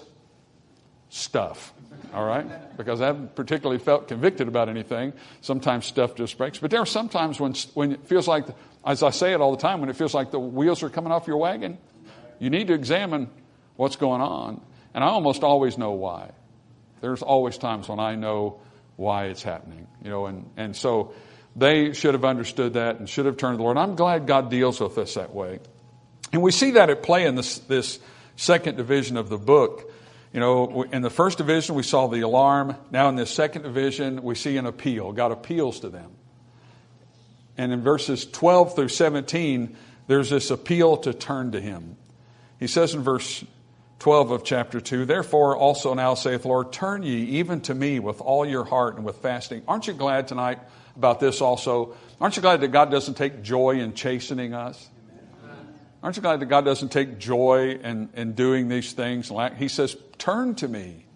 stuff. All right? Because I haven't particularly felt convicted about anything. Sometimes stuff just breaks. But there are some times when, when it feels like, as I say it all the time, when it feels like the wheels are coming off your wagon, you need to examine what's going on. And I almost always know why. There's always times when I know why it's happening. You know, and, and so they should have understood that and should have turned to the Lord. I'm glad God deals with us that way. And we see that at play in this, this second division of the book. You know, in the first division, we saw the alarm. Now in this second division, we see an appeal. God appeals to them. And in verses twelve through seventeen, there's this appeal to turn to him. He says in verse twelve of chapter two, therefore also now saith the Lord, turn ye even to me with all your heart and with fasting. Aren't you glad tonight about this also? Aren't you glad that God doesn't take joy in chastening us? Aren't you glad that God doesn't take joy in, in doing these things? He says, turn to me.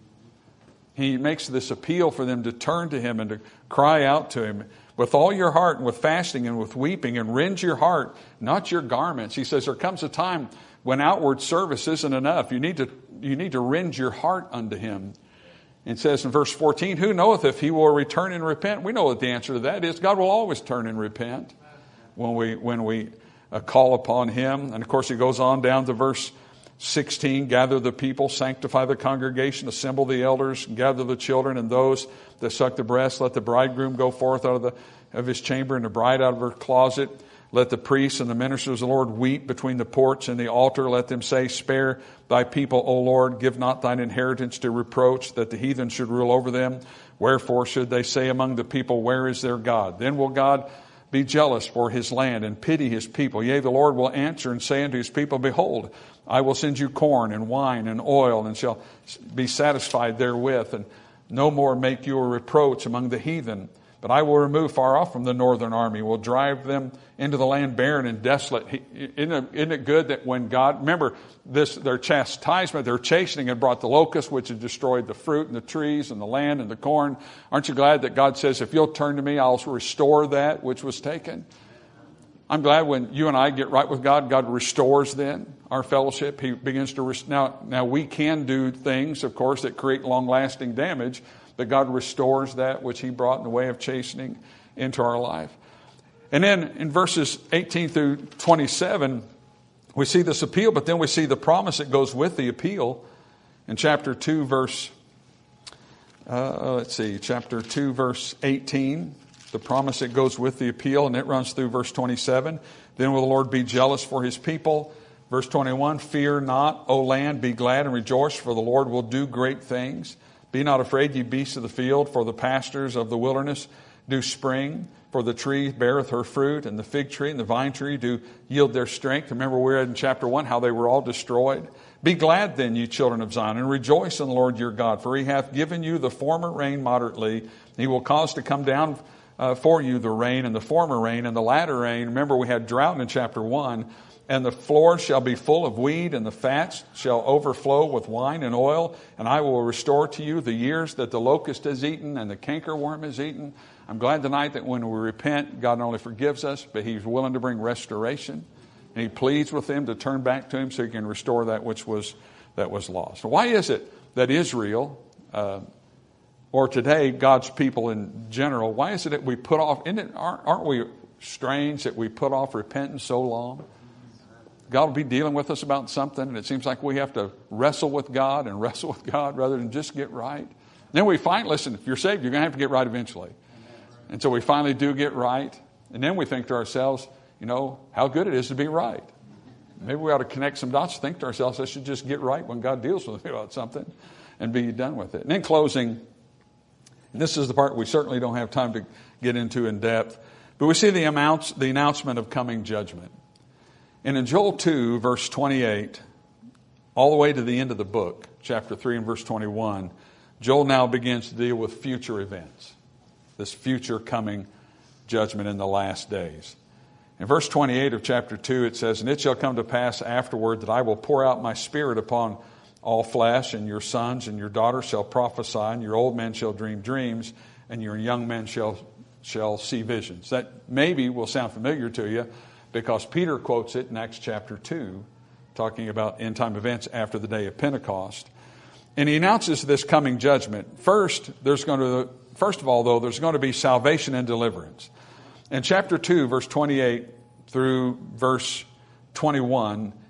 He makes this appeal for them to turn to him and to cry out to him with all your heart and with fasting and with weeping, and rend your heart, not your garments. He says there comes a time when outward service isn't enough. You need to, you need to rend your heart unto him. It says in verse fourteen, who knoweth if he will return and repent? We know what the answer to that is. God will always turn and repent when we, when we uh, call upon him. And of course he goes on down to verse sixteen, gather the people, sanctify the congregation, assemble the elders, gather the children and those that suck the breast. Let the bridegroom go forth out of the of his chamber and the bride out of her closet. Let the priests and the ministers of the Lord weep between the porch and the altar. Let them say, spare thy people, O Lord. Give not thine inheritance to reproach, that the heathen should rule over them. Wherefore should they say among the people, where is their God? Then will God be jealous for his land and pity his people. Yea, the Lord will answer and say unto his people, behold, I will send you corn and wine and oil, and shall be satisfied therewith, and no more make you a reproach among the heathen. But I will remove far off from the northern army, will drive them into the land barren and desolate. Isn't it, isn't it good that when God, remember this, their chastisement, their chastening had brought the locusts, which had destroyed the fruit and the trees and the land and the corn. Aren't you glad that God says, if you'll turn to me, I'll restore that which was taken? I'm glad when you and I get right with God, God restores then our fellowship. He begins to, rest- now, now we can do things, of course, that create long-lasting damage, but God restores that which he brought in the way of chastening into our life. And then in verses eighteen through twenty-seven, we see this appeal, but then we see the promise that goes with the appeal. In chapter two, verse, uh, let's see, chapter two, verse eighteen, the promise that goes with the appeal, and it runs through verse twenty-seven. Then will the Lord be jealous for his people. Verse twenty-one, fear not, O land, be glad and rejoice, for the Lord will do great things. Be not afraid, ye beasts of the field, for the pastures of the wilderness do spring. For the tree beareth her fruit, and the fig tree and the vine tree do yield their strength. Remember we read in chapter one how they were all destroyed. Be glad then, ye children of Zion, and rejoice in the Lord your God. For he hath given you the former rain moderately. He will cause to come down uh, for you the rain, and the former rain, and the latter rain. Remember we had drought in chapter one. And the floor shall be full of weed, and the fats shall overflow with wine and oil. And I will restore to you the years that the locust has eaten and the cankerworm has eaten. I'm glad tonight that when we repent, God not only forgives us, but he's willing to bring restoration. And he pleads with them to turn back to him so he can restore that which was that was lost. Why is it that Israel, uh, or today God's people in general, why is it that we put off, isn't it, aren't, aren't we strange that we put off repentance so long? God will be dealing with us about something, and it seems like we have to wrestle with God and wrestle with God rather than just get right. Then we find, listen, if you're saved, you're going to have to get right eventually. And so we finally do get right, and then we think to ourselves, you know, how good it is to be right. Maybe we ought to connect some dots, think to ourselves, I should just get right when God deals with me about something and be done with it. And in closing, and this is the part we certainly don't have time to get into in depth, but we see the amounts, the announcement of coming judgment. And in Joel two, verse twenty-eight, all the way to the end of the book, chapter three and verse twenty-one, Joel now begins to deal with future events, this future coming judgment in the last days. In verse twenty-eight of chapter two, it says, and it shall come to pass afterward that I will pour out my spirit upon all flesh, and your sons and your daughters shall prophesy, and your old men shall dream dreams, and your young men shall, shall see visions. That maybe will sound familiar to you, because Peter quotes it in Acts chapter two, talking about end-time events after the day of Pentecost. And he announces this coming judgment. First, there's going to, first of all, though, there's going to be salvation and deliverance. In chapter two, verse twenty-eight through verse twenty-one,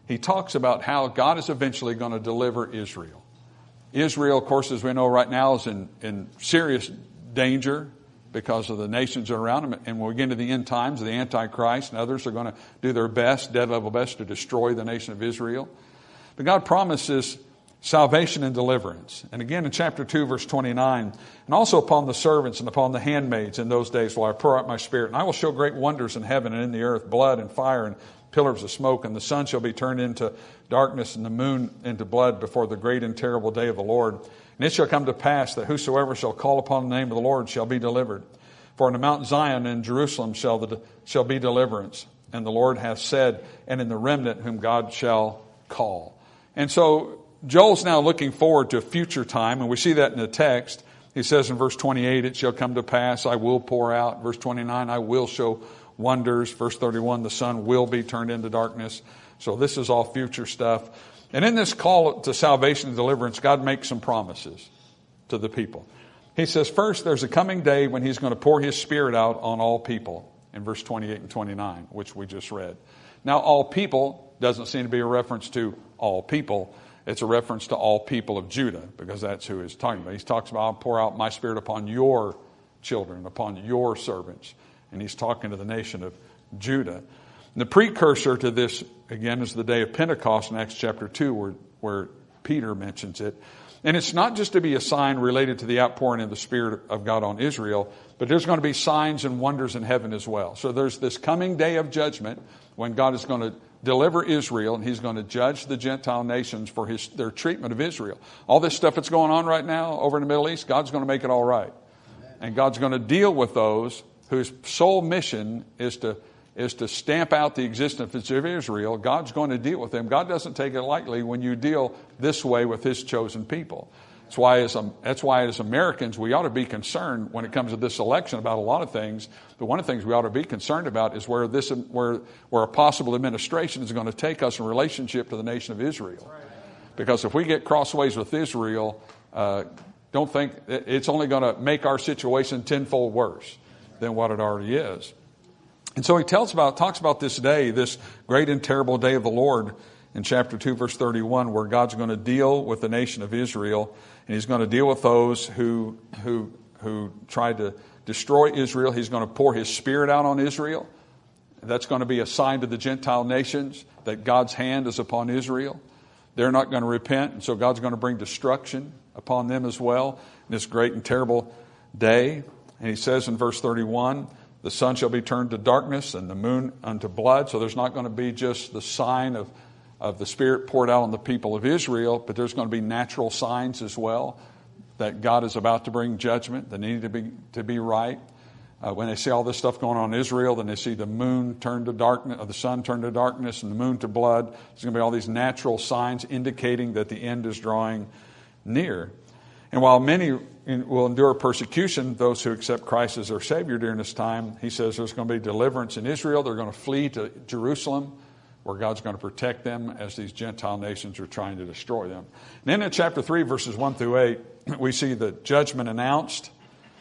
he talks about how God is eventually going to deliver Israel. Israel, of course, as we know right now, is in, in serious danger because of the nations around them. And when we get into the end times, the Antichrist and others are going to do their best, dead level best, to destroy the nation of Israel. But God promises salvation and deliverance. And again in chapter two, verse twenty-nine, and also upon the servants and upon the handmaids in those days will I pour out my spirit, and I will show great wonders in heaven and in the earth, blood and fire and pillars of smoke, and the sun shall be turned into darkness and the moon into blood before the great and terrible day of the Lord. And it shall come to pass that whosoever shall call upon the name of the Lord shall be delivered. For in the Mount Zion and Jerusalem shall, the, shall be deliverance. And the Lord hath said, and in the remnant whom God shall call. And so Joel's now looking forward to a future time, and we see that in the text. He says in verse twenty-eight, it shall come to pass, I will pour out. Verse twenty-nine, I will show wonders. Verse thirty-one, the sun will be turned into darkness. So this is all future stuff. And in this call to salvation and deliverance, God makes some promises to the people. He says, first, there's a coming day when he's going to pour his spirit out on all people, in verse twenty-eight and twenty-nine, which we just read. Now, all people doesn't seem to be a reference to all people. It's a reference to all people of Judah, because that's who he's talking about. He talks about, I'll pour out my spirit upon your children, upon your servants. And he's talking to the nation of Judah. And the precursor to this, again, is the day of Pentecost in Acts chapter two, where, where Peter mentions it. And it's not just to be a sign related to the outpouring of the Spirit of God on Israel, but there's going to be signs and wonders in heaven as well. So there's this coming day of judgment when God is going to deliver Israel, and he's going to judge the Gentile nations for his their treatment of Israel. All this stuff that's going on right now over in the Middle East, God's going to make it all right. And God's going to deal with those whose sole mission is to is to stamp out the existence of Israel. God's going to deal with them. God doesn't take it lightly when you deal this way with his chosen people. That's why as, that's why as Americans, we ought to be concerned when it comes to this election about a lot of things. But one of the things we ought to be concerned about is where this where where a possible administration is going to take us in relationship to the nation of Israel. Because if we get crossways with Israel, uh, don't think it's only going to make our situation tenfold worse than what it already is. And so he tells about, talks about this day, this great and terrible day of the Lord in chapter two, verse thirty-one, where God's going to deal with the nation of Israel, and he's going to deal with those who, who, who tried to destroy Israel. He's going to pour his spirit out on Israel. That's going to be a sign to the Gentile nations that God's hand is upon Israel. They're not going to repent, and so God's going to bring destruction upon them as well in this great and terrible day. And he says in verse thirty-one, the sun shall be turned to darkness and the moon unto blood. So there's not going to be just the sign of, of the Spirit poured out on the people of Israel, but there's going to be natural signs as well that God is about to bring judgment, that need to be to be right. Uh, when they see all this stuff going on in Israel, then they see the moon turn to darkness, or the sun turn to darkness and the moon to blood. There's going to be all these natural signs indicating that the end is drawing near. And while many will endure persecution, those who accept Christ as their Savior during this time, he says there's going to be deliverance in Israel. They're going to flee to Jerusalem, where God's going to protect them as these Gentile nations are trying to destroy them. And then in chapter three, verses one through eight, we see the judgment announced.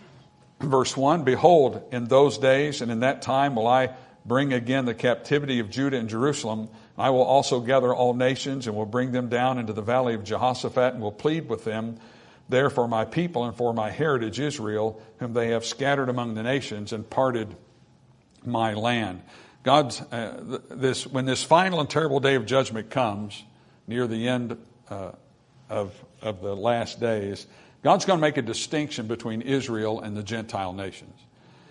Verse one, behold, in those days and in that time will I bring again the captivity of Judah and Jerusalem. I will also gather all nations and will bring them down into the valley of Jehoshaphat and will plead with them there for my people and for my heritage Israel, whom they have scattered among the nations and parted my land. God's uh, this when this final and terrible day of judgment comes near the end uh, of of the last days, God's going to make a distinction between Israel and the Gentile nations.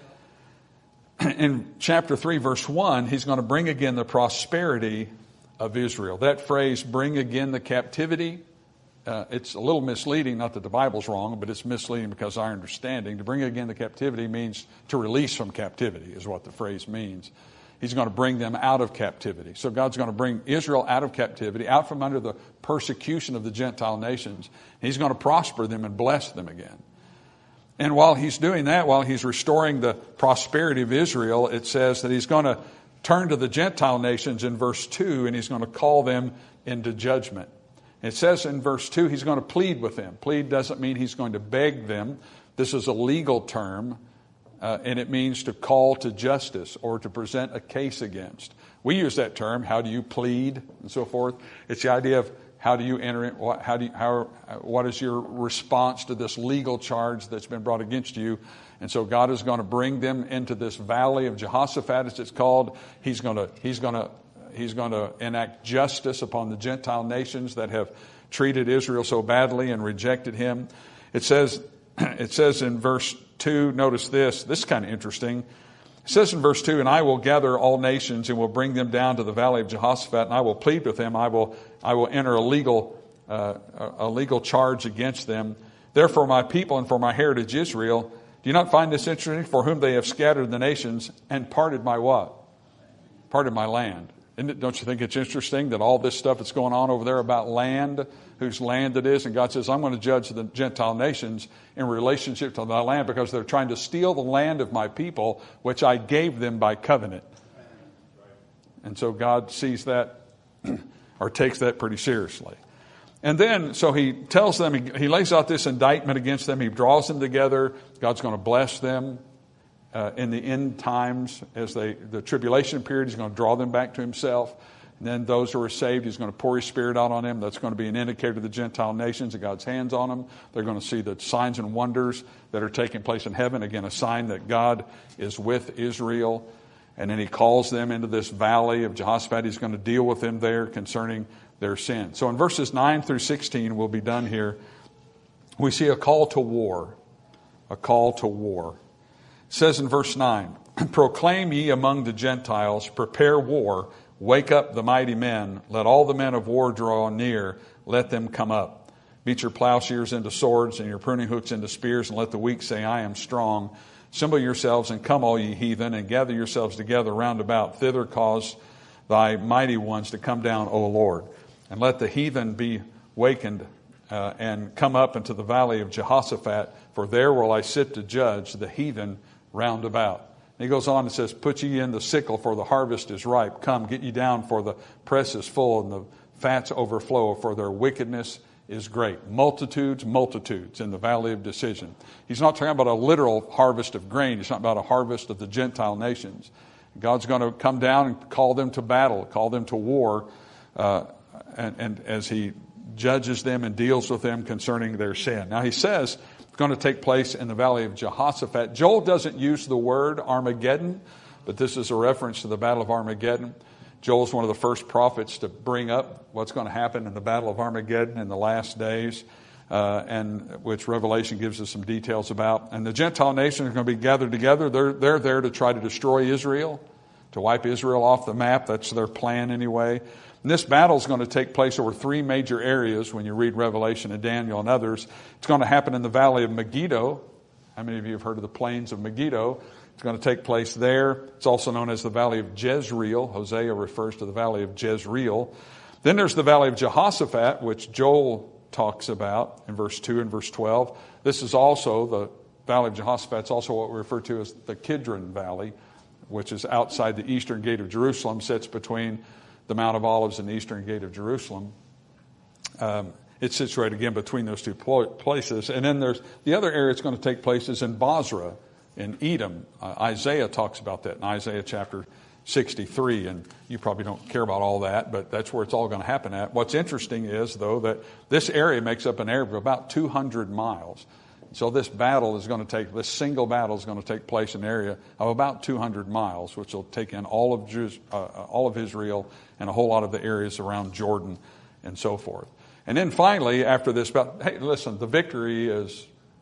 In chapter three, verse one, he's going to bring again the prosperity of Israel. That phrase, bring again the captivity, Uh, it's a little misleading, not that the Bible's wrong, but it's misleading because our understanding. To bring again the captivity means to release from captivity is what the phrase means. He's going to bring them out of captivity. So God's going to bring Israel out of captivity, out from under the persecution of the Gentile nations. He's going to prosper them and bless them again. And while he's doing that, while he's restoring the prosperity of Israel, it says that he's going to turn to the Gentile nations in verse two, and he's going to call them into judgment. It says in verse two, he's going to plead with them. Plead doesn't mean he's going to beg them. This is a legal term uh, and it means to call to justice or to present a case against. We use that term, how do you plead and so forth. It's the idea of how do you enter it, what, how do you, how, what is your response to this legal charge that's been brought against you. And so God is going to bring them into this valley of Jehoshaphat, as it's called. He's going to, he's going to, he's going to enact justice upon the Gentile nations that have treated Israel so badly and rejected him. It says, it says in verse two, notice this, this is kind of interesting. It says in verse two, and I will gather all nations and will bring them down to the valley of Jehoshaphat, and I will plead with them. I will, I will enter a legal, uh, a legal charge against them. Therefore, my people and for my heritage Israel, do you not find this interesting? For whom they have scattered the nations and parted my what? Parted my land. Isn't it, don't you think it's interesting that all this stuff that's going on over there about land, whose land it is, and God says, I'm going to judge the Gentile nations in relationship to my land because they're trying to steal the land of my people, which I gave them by covenant. And so God sees that or takes that pretty seriously. And then, so he tells them, he, he lays out this indictment against them. He draws them together. God's going to bless them uh, in the end times as they, the tribulation period. He's going to draw them back to himself. And then those who are saved, he's going to pour his Spirit out on them. That's going to be an indicator to the Gentile nations of God's hands on them. They're going to see the signs and wonders that are taking place in heaven. Again, a sign that God is with Israel. And then he calls them into this valley of Jehoshaphat. He's going to deal with them there concerning their sin. So in verses nine through sixteen, we'll be done here. We see a call to war. A call to war. It says in verse nine, proclaim ye among the Gentiles, prepare war, wake up the mighty men, let all the men of war draw near, let them come up. Beat your plowshares into swords and your pruning hooks into spears, and let the weak say, I am strong. Assemble yourselves and come, all ye heathen, and gather yourselves together round about. Thither cause thy mighty ones to come down, O Lord. And let the heathen be wakened uh, and come up into the valley of Jehoshaphat, for there will I sit to judge the heathen round about. And he goes on and says, put ye in the sickle, for the harvest is ripe. Come, get ye down, for the press is full, and the fats overflow, for their wickedness is great. Multitudes, multitudes in the valley of decision. He's not talking about a literal harvest of grain. He's not about a harvest of the Gentile nations. God's going to come down and call them to battle, call them to war, uh, and, and as he judges them and deals with them concerning their sin. Now he says it's going to take place in the valley of Jehoshaphat. Joel doesn't use the word Armageddon, but this is a reference to the battle of Armageddon. Joel's one of the first prophets to bring up what's going to happen in the battle of Armageddon in the last days, uh, and which Revelation gives us some details about. And the Gentile nations are going to be gathered together. They're, they're there to try to destroy Israel, to wipe Israel off the map. That's their plan anyway. And this battle is going to take place over three major areas when you read Revelation and Daniel and others. It's going to happen in the valley of Megiddo. How many of you have heard of the plains of Megiddo? It's going to take place there. It's also known as the valley of Jezreel. Hosea refers to the valley of Jezreel. Then there's the valley of Jehoshaphat, which Joel talks about in verse two and verse twelve. This is also the valley of Jehoshaphat. It's also what we refer to as the Kidron Valley, which is outside the eastern gate of Jerusalem, sits between the Mount of Olives and the eastern gate of Jerusalem. Um, it's situated again between those two places. And then there's the other area it's going to take place is in Bozrah, in Edom. Uh, Isaiah talks about that in Isaiah chapter sixty-three, and you probably don't care about all that, but that's where it's all going to happen at. What's interesting is, though, that this area makes up an area of about two hundred miles. So this battle is going to take, this single battle is going to take place in an area of about two hundred miles, which will take in all of Jews, uh, all of Israel and a whole lot of the areas around Jordan and so forth. And then finally, after this, about, hey, listen, the victory is,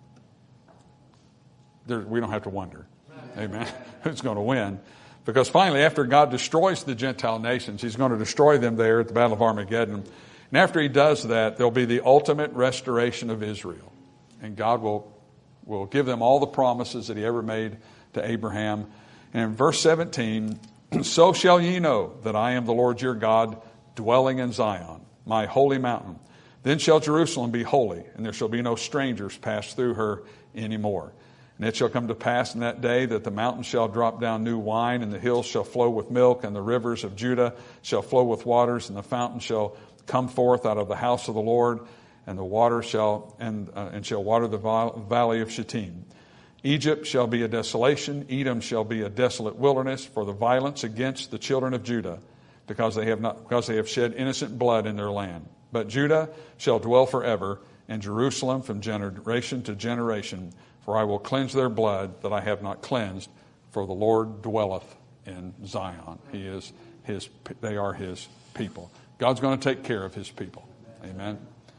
there, we don't have to wonder, amen, who's going to win. Because finally, after God destroys the Gentile nations, he's going to destroy them there at the Battle of Armageddon. And after he does that, there'll be the ultimate restoration of Israel. And God will, will give them all the promises that he ever made to Abraham. And in verse seventeen, so shall ye know that I am the Lord your God, dwelling in Zion, my holy mountain. Then shall Jerusalem be holy, and there shall be no strangers pass through her anymore. And it shall come to pass in that day that the mountains shall drop down new wine, and the hills shall flow with milk, and the rivers of Judah shall flow with waters, and the fountain shall come forth out of the house of the Lord, and the water shall and, uh, and shall water the valley of Shittim. Egypt shall be a desolation, Edom shall be a desolate wilderness for the violence against the children of Judah, because they have not because they have shed innocent blood in their land. But Judah shall dwell forever, and Jerusalem from generation to generation, for I will cleanse their blood that I have not cleansed, for the Lord dwelleth in Zion. He is his they are his people. God's going to take care of his people. Amen.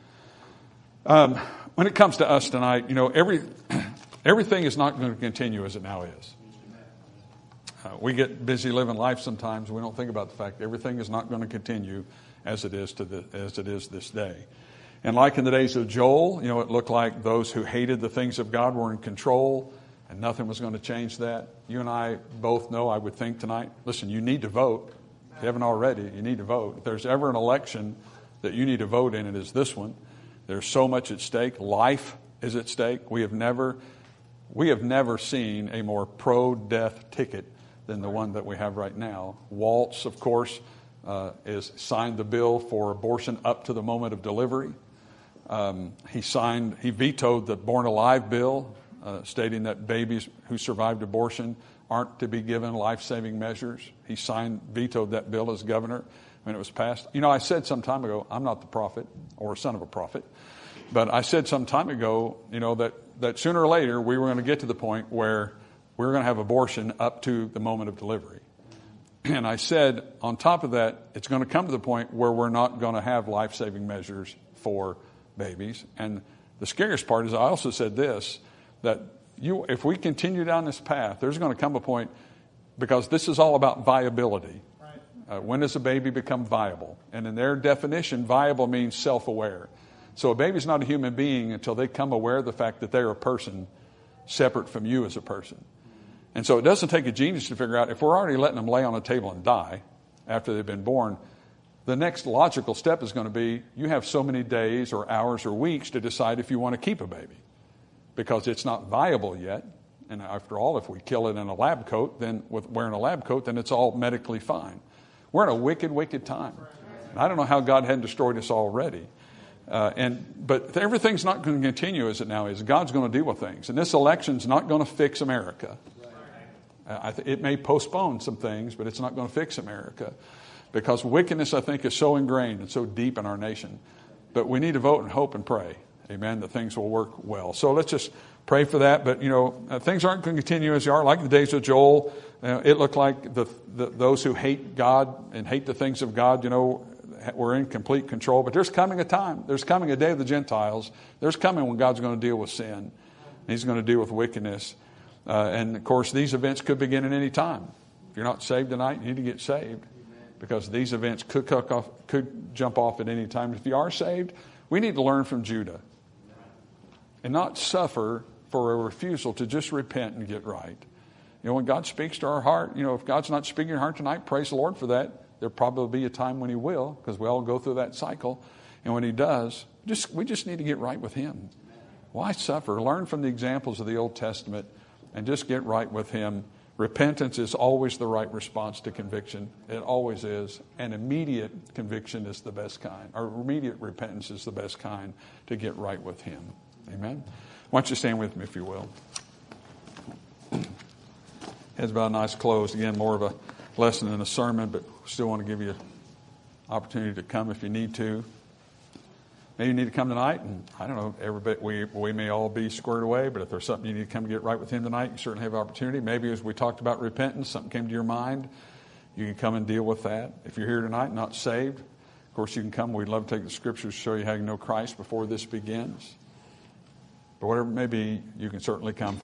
Um, when it comes to us tonight, you know, every everything is not going to continue as it now is. Uh, we get busy living life sometimes. We don't think about the fact that everything is not going to continue as it is to the, as it is this day. And like in the days of Joel, you know, it looked like those who hated the things of God were in control, and nothing was going to change that. You and I both know, I would think tonight, listen, you need to vote. If you haven't already, you need to vote. If there's ever an election that you need to vote in, it is this one. There's so much at stake. Life is at stake. We have never, we have never seen a more pro-death ticket than the one that we have right now. Waltz, of course, uh, is signed the bill for abortion up to the moment of delivery. Um, he signed, he vetoed the Born Alive bill, uh, stating that babies who survived abortion aren't to be given life-saving measures. He signed, vetoed that bill as governor when it was passed. You know, I said some time ago, I'm not the prophet or son of a prophet, but I said some time ago, you know, that, that sooner or later we were going to get to the point where we were going to have abortion up to the moment of delivery. And I said, on top of that, it's going to come to the point where we're not going to have life-saving measures for babies. And the scariest part is I also said this, that you, if we continue down this path, there's going to come a point, because this is all about viability. Uh, when does a baby become viable? And in their definition, viable means self-aware. So a baby's not a human being until they become aware of the fact that they're a person separate from you as a person. And so it doesn't take a genius to figure out, if we're already letting them lay on a table and die after they've been born, the next logical step is going to be, you have so many days or hours or weeks to decide if you want to keep a baby, because it's not viable yet. And after all, if we kill it in a lab coat, then with wearing a lab coat, then it's all medically fine. We're in a wicked, wicked time. And I don't know how God hadn't destroyed us already. Uh, and but everything's not going to continue as it now is. God's going to deal with things. And this election's not going to fix America. Uh, I th- it may postpone some things, but it's not going to fix America. Because wickedness, I think, is so ingrained and so deep in our nation. But we need to vote and hope and pray, amen, that things will work well. So let's just pray for that. But, you know, uh, things aren't going to continue as they are. Like the days of Joel, uh, it looked like the, the those who hate God and hate the things of God, you know, were in complete control. But there's coming a time. There's coming a day of the Gentiles. There's coming when God's going to deal with sin. He's going to deal with wickedness. Uh, and, of course, these events could begin at any time. If you're not saved tonight, you need to get saved. Because these events could, cook off, could jump off at any time. If you are saved, we need to learn from Judah. And not suffer for a refusal to just repent and get right. You know, when God speaks to our heart, you know, if God's not speaking to your heart tonight, praise the Lord for that. There'll probably be a time when he will, because we all go through that cycle. And when he does, just we just need to get right with him. Why suffer? Learn from the examples of the Old Testament and just get right with him. Repentance is always the right response to conviction. It always is. And immediate conviction is the best kind. Or immediate repentance is the best kind to get right with him. Amen? Why don't you stand with me, if you will. Heads about a nice close. Again, more of a lesson than a sermon, but still want to give you an opportunity to come if you need to. Maybe you need to come tonight, and I don't know, everybody, we, we may all be squared away, but if there's something you need to come get right with him tonight, you certainly have an opportunity. Maybe as we talked about repentance, something came to your mind, you can come and deal with that. If you're here tonight not saved, of course you can come. We'd love to take the scriptures to show you how you know Christ before this begins. But whatever it may be, you can certainly come.